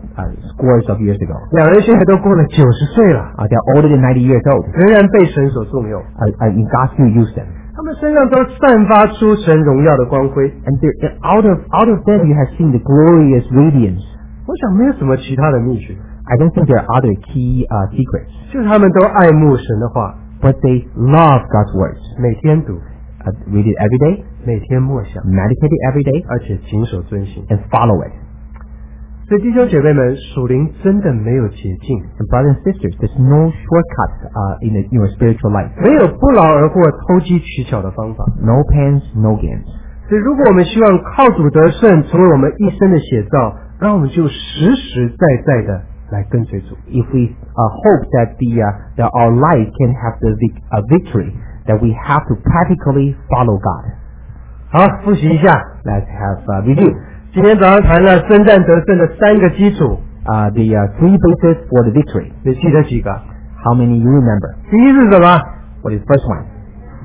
Speaker 5: scores of years ago.
Speaker 4: 两人现在都过了90岁了，
Speaker 5: They're older than 90 years old.
Speaker 4: 仍然被神所重用。
Speaker 5: And God still use them.
Speaker 4: 他们身上都散发出神荣耀的光辉。
Speaker 5: And out of them you have seen the glorious radiance.
Speaker 4: 我想没有什么其他的秘诀，
Speaker 5: I don't think there are other key secrets.
Speaker 4: 就是他们都爱慕神的话，
Speaker 5: But they love God's words.
Speaker 4: 每天读，
Speaker 5: Read it every day,
Speaker 4: 每天默想，
Speaker 5: meditate it every day,
Speaker 4: 而且谨守遵行。
Speaker 5: and follow it.
Speaker 4: 所以弟兄姐妹们，属灵真的没有捷径，
Speaker 5: And brothers and sisters, there's no shortcuts in your spiritual life.
Speaker 4: 没有不劳而获、投机取巧的方法。
Speaker 5: No pains, no gains.
Speaker 4: 所以，如果我们希望靠主得胜成为我们一生的写照，让我们就实实在在的来跟随主。
Speaker 5: If we hope that that our life can have the victory, that we have to practically follow God.
Speaker 4: 好，复习一下，
Speaker 5: Let's have review.
Speaker 4: 今天早上谈了征战得胜的3个基础，
Speaker 5: The 3 bases for the victory.
Speaker 4: 你记得几个？
Speaker 5: How many you remember?
Speaker 4: 第一是什么？
Speaker 5: What is the first one?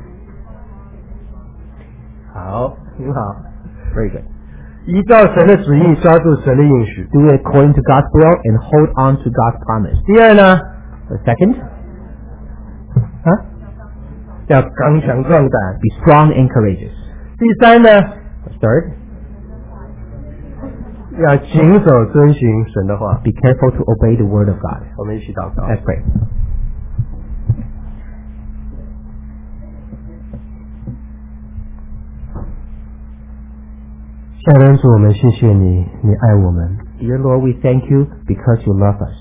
Speaker 4: 好，很好，
Speaker 5: Very good.
Speaker 4: 依照神的旨意抓住神的应许。
Speaker 5: Do it according to God's will and hold on to God's promise.
Speaker 4: 第二呢？
Speaker 5: The second,
Speaker 4: 要刚强壮胆。
Speaker 5: be strong and courageous.
Speaker 4: 第三呢？
Speaker 5: The third,
Speaker 4: 要谨守遵行神的话。
Speaker 5: be careful to obey the word of God.
Speaker 4: 我们一起祷告。
Speaker 5: Let's pray.
Speaker 4: 下恩主，我们谢谢你，你爱我们。
Speaker 5: Dear Lord, we thank you because you love us.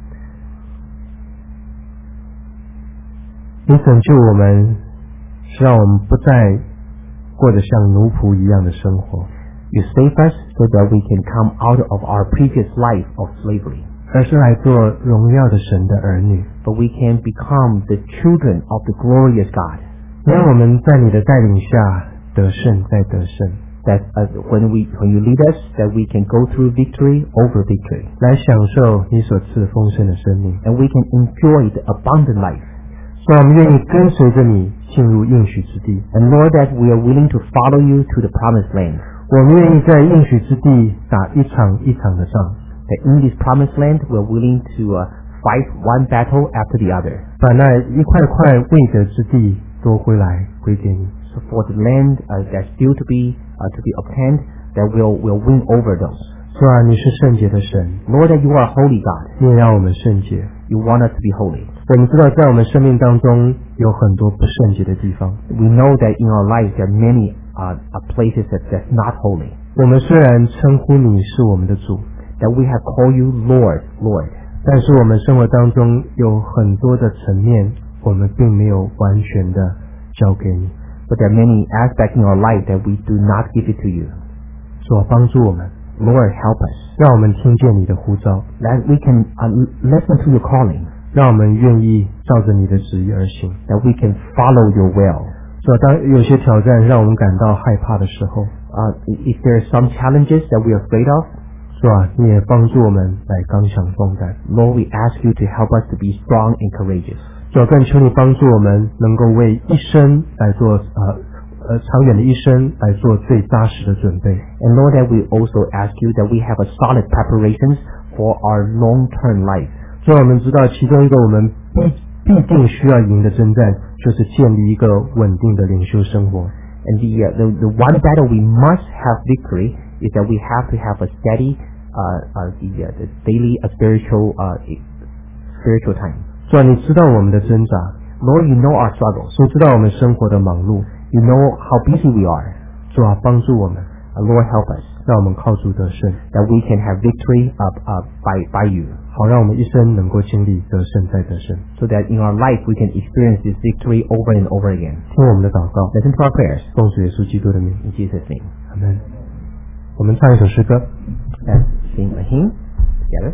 Speaker 4: 你拯救我们，是让我们不再过得像奴仆一样的生活。
Speaker 5: You save us so that we can come out of our previous life of slavery.
Speaker 4: 而是来做荣耀的神的儿女。
Speaker 5: But we can become the children of the glorious God.
Speaker 4: 让我们在你的带领下得胜再得胜，
Speaker 5: That when you lead us, that we can go through victory over victory.
Speaker 4: 来享受你所赐丰盛的生命。
Speaker 5: And we can enjoy the abundant life.
Speaker 4: 所以我们愿意跟随着你进入应许之地。
Speaker 5: And Lord, that we are willing to follow you to the promised land.
Speaker 4: 我们愿意在应许之地打一场一场的仗，
Speaker 5: That in this promised land, we are willing to fight one battle after the other.
Speaker 4: 把那一块块未得之地夺回来归给你。
Speaker 5: So for the land that's still to be obtained, that we'll win over those.
Speaker 4: 主啊，你是圣洁的神，
Speaker 5: Lord, that you are a holy God.
Speaker 4: 你也让我们圣洁。
Speaker 5: You want us to be holy.
Speaker 4: 我们知道在我们生命当中有很多不圣洁的地方，
Speaker 5: We know that in our life there are many places that's not holy.
Speaker 4: 我们虽然称呼你是我们的主，
Speaker 5: That we have called you Lord, Lord.
Speaker 4: 但是我们生活当中有很多的层面，我们并没有完全的交给你。
Speaker 5: But there are many aspects in our life that we do not give it to you.
Speaker 4: 主啊，帮助我们，
Speaker 5: Lord, help us.
Speaker 4: 让我们听见你的呼召，
Speaker 5: That we can listen to your calling.
Speaker 4: 让我们愿意照着你的旨意而行。
Speaker 5: That we can follow your will.
Speaker 4: 主啊，当有些挑战让我们感到害怕的时候，
Speaker 5: If there are some challenges that we are afraid of,
Speaker 4: 主啊，你也帮助我们来刚强壮胆。
Speaker 5: Lord, we ask you to help us to be strong and courageous.
Speaker 4: 主啊，更求你帮助我们能够为一生来做长远的一生来做最扎实的准备。
Speaker 5: And Lord, that we also ask you that we have a solid preparations for our long-term life.
Speaker 4: 主啊，我们知道其中一个我们必定需要赢的征战，就是建立一个稳定的领袖生活。
Speaker 5: And the one battle we must have victory is that we have to have a steady the daily spiritual time.
Speaker 4: 主啊，你知道我们的挣扎，
Speaker 5: Lord, you know our struggles.
Speaker 4: 你知道我们生活的忙碌。
Speaker 5: You know how busy we are.
Speaker 4: 主啊，帮助我们，
Speaker 5: Lord, help us
Speaker 4: 让我们靠主得胜，
Speaker 5: that we can have victory by you,
Speaker 4: 好让我们一生能够经历得胜再得胜。
Speaker 5: so that in our life we can experience this victory over and over again.
Speaker 4: 听我们的祷告，
Speaker 5: Listen to our prayers
Speaker 4: 奉主耶稣基督的名，
Speaker 5: in Jesus' name.
Speaker 4: 阿门。我们唱一首诗歌。
Speaker 5: Let's sing a hymn together.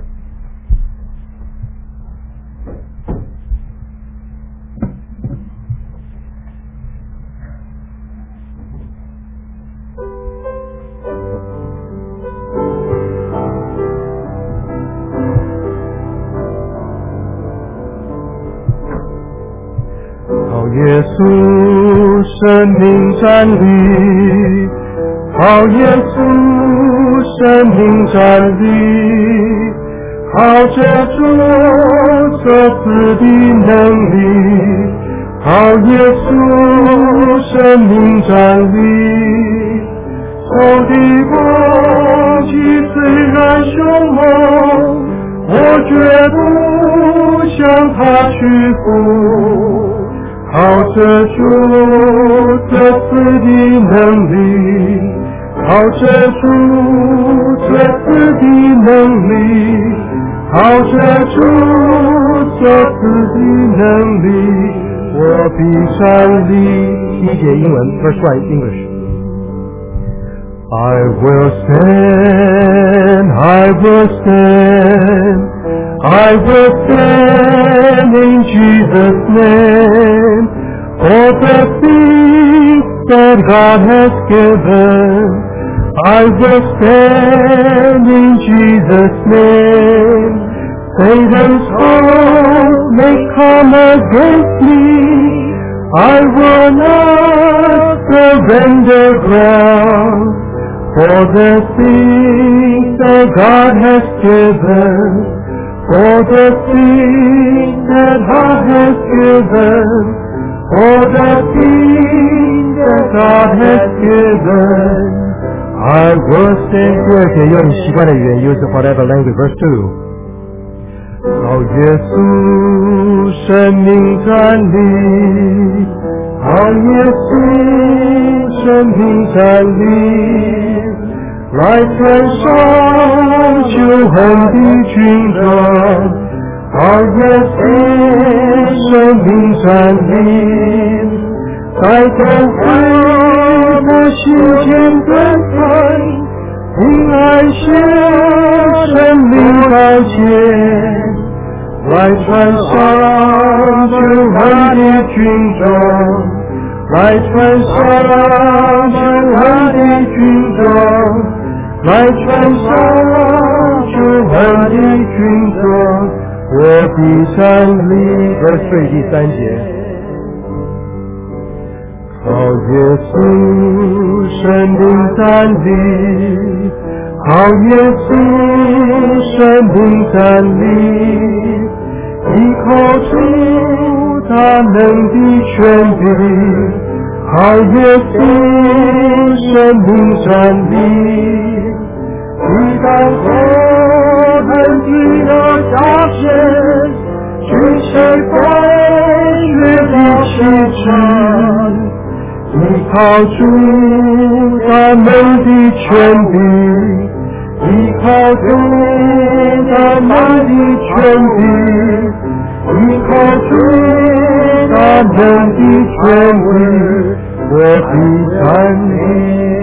Speaker 4: 好耶稣，生命站立，好耶稣，生命站立，靠着主所赐的能力，好耶稣，生命站立，仇敌攻击虽然凶猛，我绝不向他屈服。靠着主所赐的能力，靠着主所赐的能力，靠着主所赐的能力，我必站立。第一节英文 ，Verse 1 English. I will stand, I will stand, I will stand in Jesus' name, for the things that God has given. I will stand in Jesus' name. Satan's hope may come against me, I will not surrender ground. For the things that God has given, for the things that God has given, for the things that God has given, I will stand. 第二节用你习惯的语言 use whatever language. Verse 2. 好耶稣，生命站立，好耶稣，生命站立。来穿上救恩的军装，好耶稣，生命站立，在灯辉的心间灯台，
Speaker 3: 平安写生命感谢。来传上救恩的军装，来传上救恩的军装，来传上救恩的军装。我的山里的税第3节。靠耶稣生命站立，靠耶稣生命站立，依靠主大能的权柄，靠耶稣生命站立，抵挡仇恨的假先，去谁飞越的旗帜，依靠主大能的权柄，依靠主大能的权柄，依靠主大能的权柄，我的山林。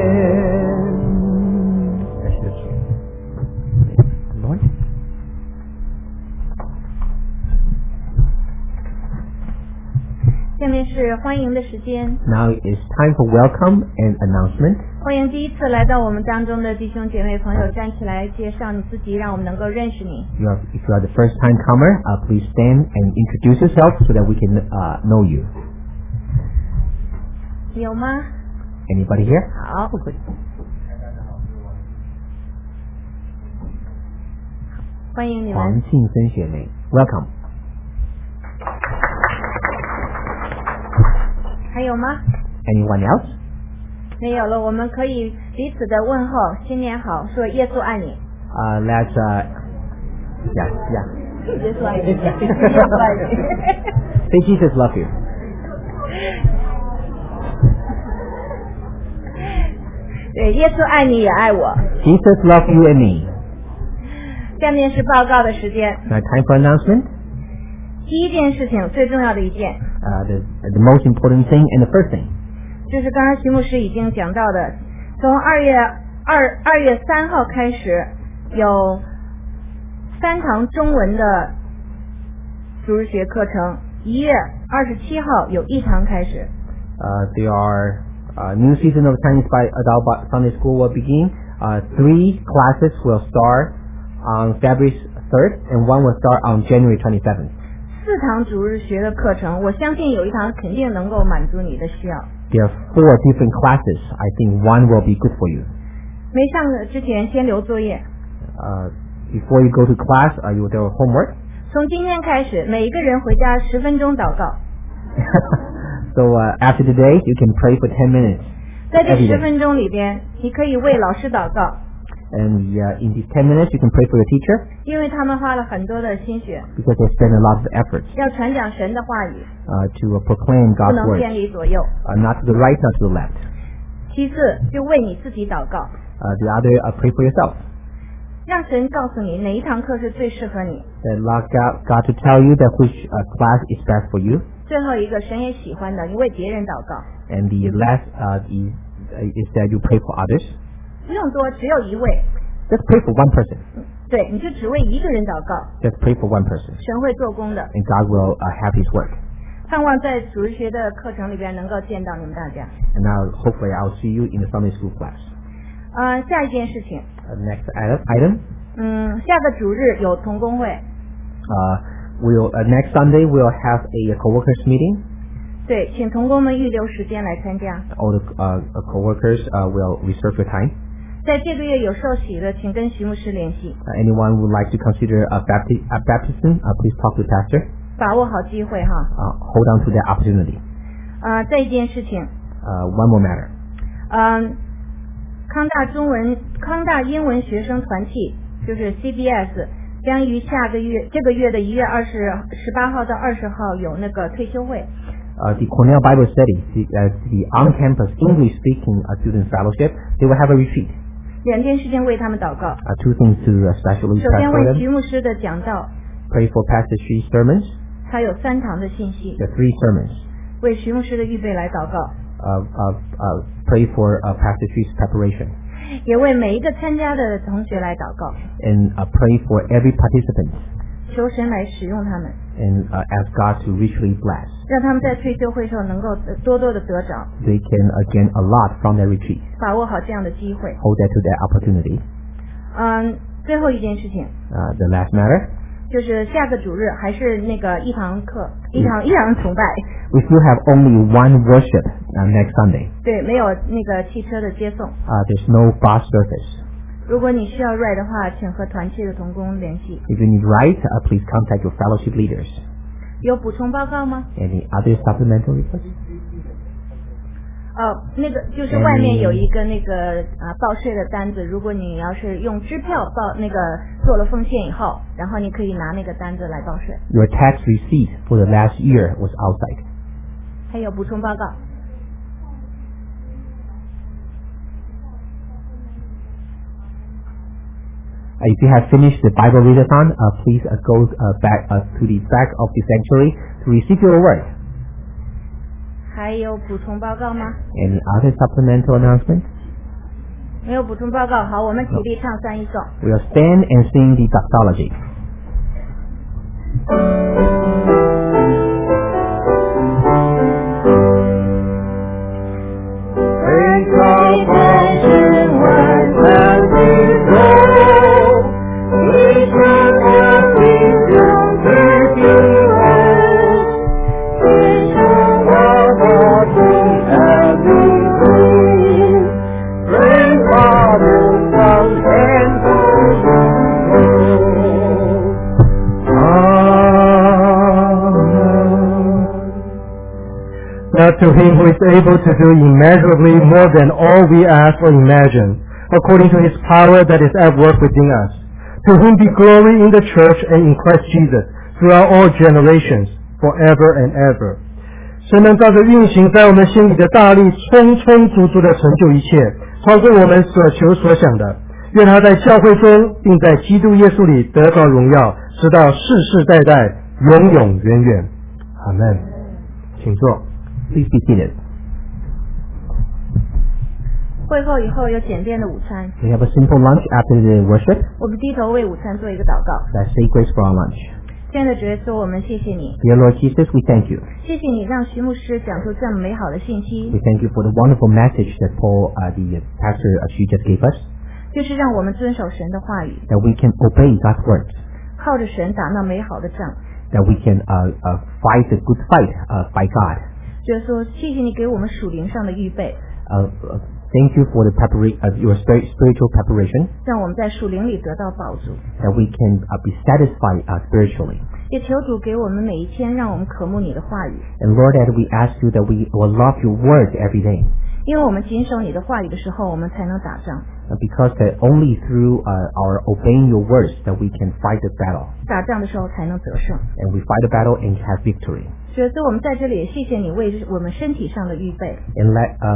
Speaker 1: 下面是欢迎的时间。
Speaker 5: Now it's time for welcome and announcement.
Speaker 1: 欢迎第一次来到我们当中的弟兄姐妹朋友，站起来介绍你自己，让我们能够认识你。
Speaker 5: If you are the first time comer, please stand and introduce yourself so that we can know you.
Speaker 1: 有吗？
Speaker 5: Anybody here?
Speaker 1: 好。欢迎你们。
Speaker 5: 黄庆森学妹 ，Welcome.
Speaker 1: 还有吗？
Speaker 5: Anyone else?
Speaker 1: 没有了，我们可以彼此的问候，新年好，说耶稣爱你。
Speaker 5: Let's yeah.
Speaker 1: 耶稣爱你，耶稣爱你。
Speaker 5: Say Jesus love you.
Speaker 1: 对，耶稣爱你也爱我。
Speaker 5: Jesus love you and me.
Speaker 1: 下面是报告的时间。
Speaker 5: Now time for announcement.
Speaker 1: 第一件事情，最重要的一件，
Speaker 5: The most important thing and the first thing.
Speaker 1: 就是刚才徐牧师已经讲到的，从2月3号开始，有3堂中文的主日学课程，1月27号有1堂开始。
Speaker 5: There are new season of Chinese by Adult Sunday School will begin. 3 classes will start on February 3rd and 1 will start on January 27th.
Speaker 1: 4堂主日学的课程，我相信有1堂肯定能够满足你的需要。
Speaker 5: There are 4 different classes. I think 1 will be good for you.
Speaker 1: 没上之前先留作业。
Speaker 5: Before you go to class, you will do homework.
Speaker 1: 从今天开始，每一个人回家10分钟祷告。
Speaker 5: So after today, you can pray for 10 minutes.
Speaker 1: 在这
Speaker 5: every day.
Speaker 1: 10分钟里边，你可以为老师祷告，
Speaker 5: And in these 10 minutes, you can pray for your teacher
Speaker 1: 因为他们花了很多的心血，
Speaker 5: because they spend a lot of efforts
Speaker 1: 要传讲神的话语，
Speaker 5: to proclaim
Speaker 1: 不
Speaker 5: God's
Speaker 1: 能
Speaker 5: word,
Speaker 1: 偏离左右。
Speaker 5: not to the right, not to the left.
Speaker 1: 其次，就为你自己祷告，
Speaker 5: The other, pray for yourself.
Speaker 1: 让神告诉你哪一堂课是最适合你。
Speaker 5: Allow God to tell you that which class is best for you.
Speaker 1: 最后一个，神也喜欢的，你为别人祷告，
Speaker 5: And the last is that you pray for others.
Speaker 1: 不用多，只有一位，
Speaker 5: Just pray for one person.
Speaker 1: 对，你就只为一个人祷告，
Speaker 5: Just pray for one person.
Speaker 1: 神会做工的。
Speaker 5: And God will have His work.
Speaker 1: 盼望在主日学的课程里边能够见到你们大家。
Speaker 5: And now, hopefully, I'll see you in the Sunday school class.
Speaker 1: 下一件事情，
Speaker 5: Next item.
Speaker 1: 下个主日有同工会，
Speaker 5: Next Sunday we'll have a co-workers meeting.
Speaker 1: 对，请同工们预留时间来参加。
Speaker 5: All the co-workers will reserve your time.
Speaker 1: 在这个月有受洗的，请跟徐牧师联系，
Speaker 5: Anyone who would like to consider a baptism, please talk to the pastor.
Speaker 1: 把握好机会哈。
Speaker 5: Hold on to that opportunity.
Speaker 1: 再一件事情，
Speaker 5: One more matter.
Speaker 1: 康大英文学生团契就是 CBS 将于这个月的1月18号到20号有那个退休会。
Speaker 5: The Cornell Bible Study, the on-campus English-speaking student fellowship, they will have a retreat.
Speaker 1: 2件事情为他们祷告。
Speaker 5: 2 things to especially
Speaker 1: 首
Speaker 5: pray
Speaker 1: 先
Speaker 5: for
Speaker 1: 为
Speaker 5: them.
Speaker 1: 徐牧师的讲道，
Speaker 5: Pray for Pastor Shi's sermons.
Speaker 1: 他有3堂的信息，
Speaker 5: There are 3 sermons.
Speaker 1: 为徐牧师的预备来祷告。
Speaker 5: Pray for Pastor Shi's preparation.
Speaker 1: 也为每一个参加的同学来祷告，
Speaker 5: and pray for every participant
Speaker 1: 求神来使用他们，
Speaker 5: and ask God to richly bless.
Speaker 1: 让他们在退休会上能够多多的得着，
Speaker 5: They can gain a lot from their retreat.
Speaker 1: 把握好这样的机会。
Speaker 5: Hold that to that opportunity.
Speaker 1: 最后一件事情
Speaker 5: The last matter,
Speaker 1: 就是下个主日还是那个一堂课，一堂崇拜，
Speaker 5: we still have only one worship next Sunday.
Speaker 1: 对，没有那个汽车的接送。
Speaker 5: There's no bus service.
Speaker 1: 如果你需要 ride 的话，请和团契的同工联系。
Speaker 5: If you need ride, please contact your fellowship leaders.
Speaker 1: 有补充报告吗？
Speaker 5: Any other supplemental requests?
Speaker 1: 那个就是外面有一个那个报税的单子，如果你要是用支票报那个做了奉献以后，然后你可以拿那个单子来报税。
Speaker 5: Your tax receipt for the last year was outside.
Speaker 1: 还有补充报告。
Speaker 5: If you have finished the Bible readathon, please go back to the back of the sanctuary to receive your word.
Speaker 1: 还有补充报告吗？
Speaker 5: Any other supplemental announcements?
Speaker 1: 没有补充报告。好，我们起立唱三一颂。
Speaker 5: We'll stand and sing the doxology.
Speaker 3: Praise the passion when we go. We shall have wisdom to give us. We shall have our king and we praise. Praise Father, Son, and Holy Ghost.
Speaker 4: Now to him who is able to do immeasurably more than all we ask or imagine, according to his power that is at work within us. To whom be glory in the church and in Christ Jesus throughout all generations, forever and ever. 神能照着运行在我们心里的大力，充充足足的成就一切，超过我们所求所想的。愿他在教会中，并在基督耶稣里得着荣耀，直到世世代代，永永远远。阿门。请坐。
Speaker 5: Please be seated.
Speaker 1: 会后以后有简便的午餐，
Speaker 5: We have a simple lunch after the worship.
Speaker 1: 我们低头为午餐做一个祷告。
Speaker 5: Let's say grace for our lunch.
Speaker 1: 亲爱的主耶稣，我们谢谢你，
Speaker 5: Dear Lord Jesus, we thank you.
Speaker 1: 谢谢你让徐牧师讲出这么美好的信息
Speaker 5: We，thank you for the wonderful message that Paul, the pastor, she just gave us.
Speaker 1: 就是让我们遵守神的话语，
Speaker 5: That we can obey God's words.
Speaker 1: 靠着神打那美好的仗。
Speaker 5: That we can fight the good fight by God.
Speaker 1: 主耶稣，谢谢你给我们属灵上的预备，
Speaker 5: Thank you for the your spiritual preparation.
Speaker 1: 让我们在属灵里得到饱足。
Speaker 5: That we can be satisfied spiritually.
Speaker 1: 也求主给我们每一天，让我们渴慕你的话语，
Speaker 5: And Lord, that we ask you that we will love your words every day.
Speaker 1: 因为我们谨守你的话语的时候，我们才能打仗。
Speaker 5: Because that only through our obeying your words that we can fight the battle.
Speaker 1: 打仗的时候才能得胜。
Speaker 5: And we fight the battle and have victory.
Speaker 1: 主耶稣，我们在这里也谢谢你为我们身体上的预备，
Speaker 5: And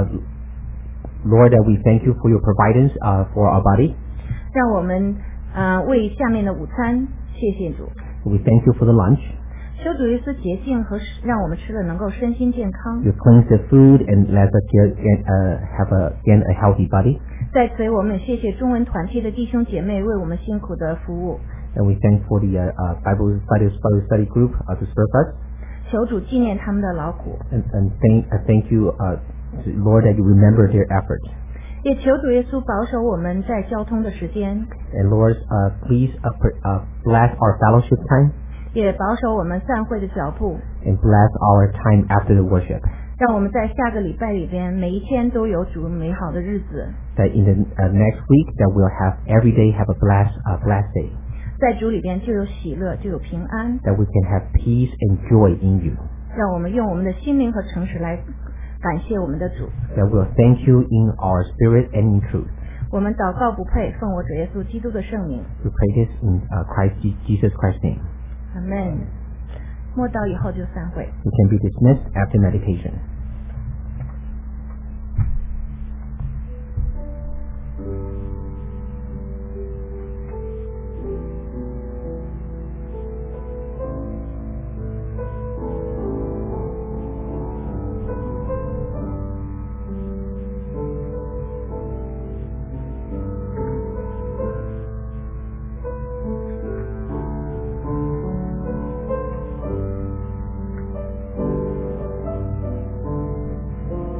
Speaker 5: Lord, that we thank you for your providence for our body.
Speaker 1: 让我们为下面的午餐谢谢主。
Speaker 5: We thank you for the lunch.
Speaker 1: 求主耶稣洁净和让我们吃的能够身心健康。
Speaker 5: You cleanse the food and let us have a healthy body.
Speaker 1: 在此，我们也谢谢中文团契的弟兄姐妹为我们辛苦的服务。
Speaker 5: And we thank for the Bible study group to serve us.
Speaker 1: 求主纪念他们的劳苦，
Speaker 5: And thank you, Lord, that you remember their efforts.
Speaker 1: 也求主耶稣保守我们在交通的时间，
Speaker 5: And Lord, please bless our fellowship time
Speaker 1: 也保守我们散会的脚步，
Speaker 5: and bless our time after the worship.
Speaker 1: 让我们在下个礼拜里边每一天都有主美好的日子，
Speaker 5: That in the next week that we'll have every day have a blessed day.
Speaker 1: 在主里边就有喜乐，就有平安。
Speaker 5: That we can have peace and joy in you.
Speaker 1: 让我们用我们的心灵和诚实来感谢我们的主。
Speaker 5: That we'll thank you in our spirit and in truth.
Speaker 1: 我们祷告不配，奉我主耶稣基督的圣名，
Speaker 5: We pray this in Jesus Christ's name.
Speaker 1: 阿门。默祷以后就散会。
Speaker 5: We can be dismissed after meditation.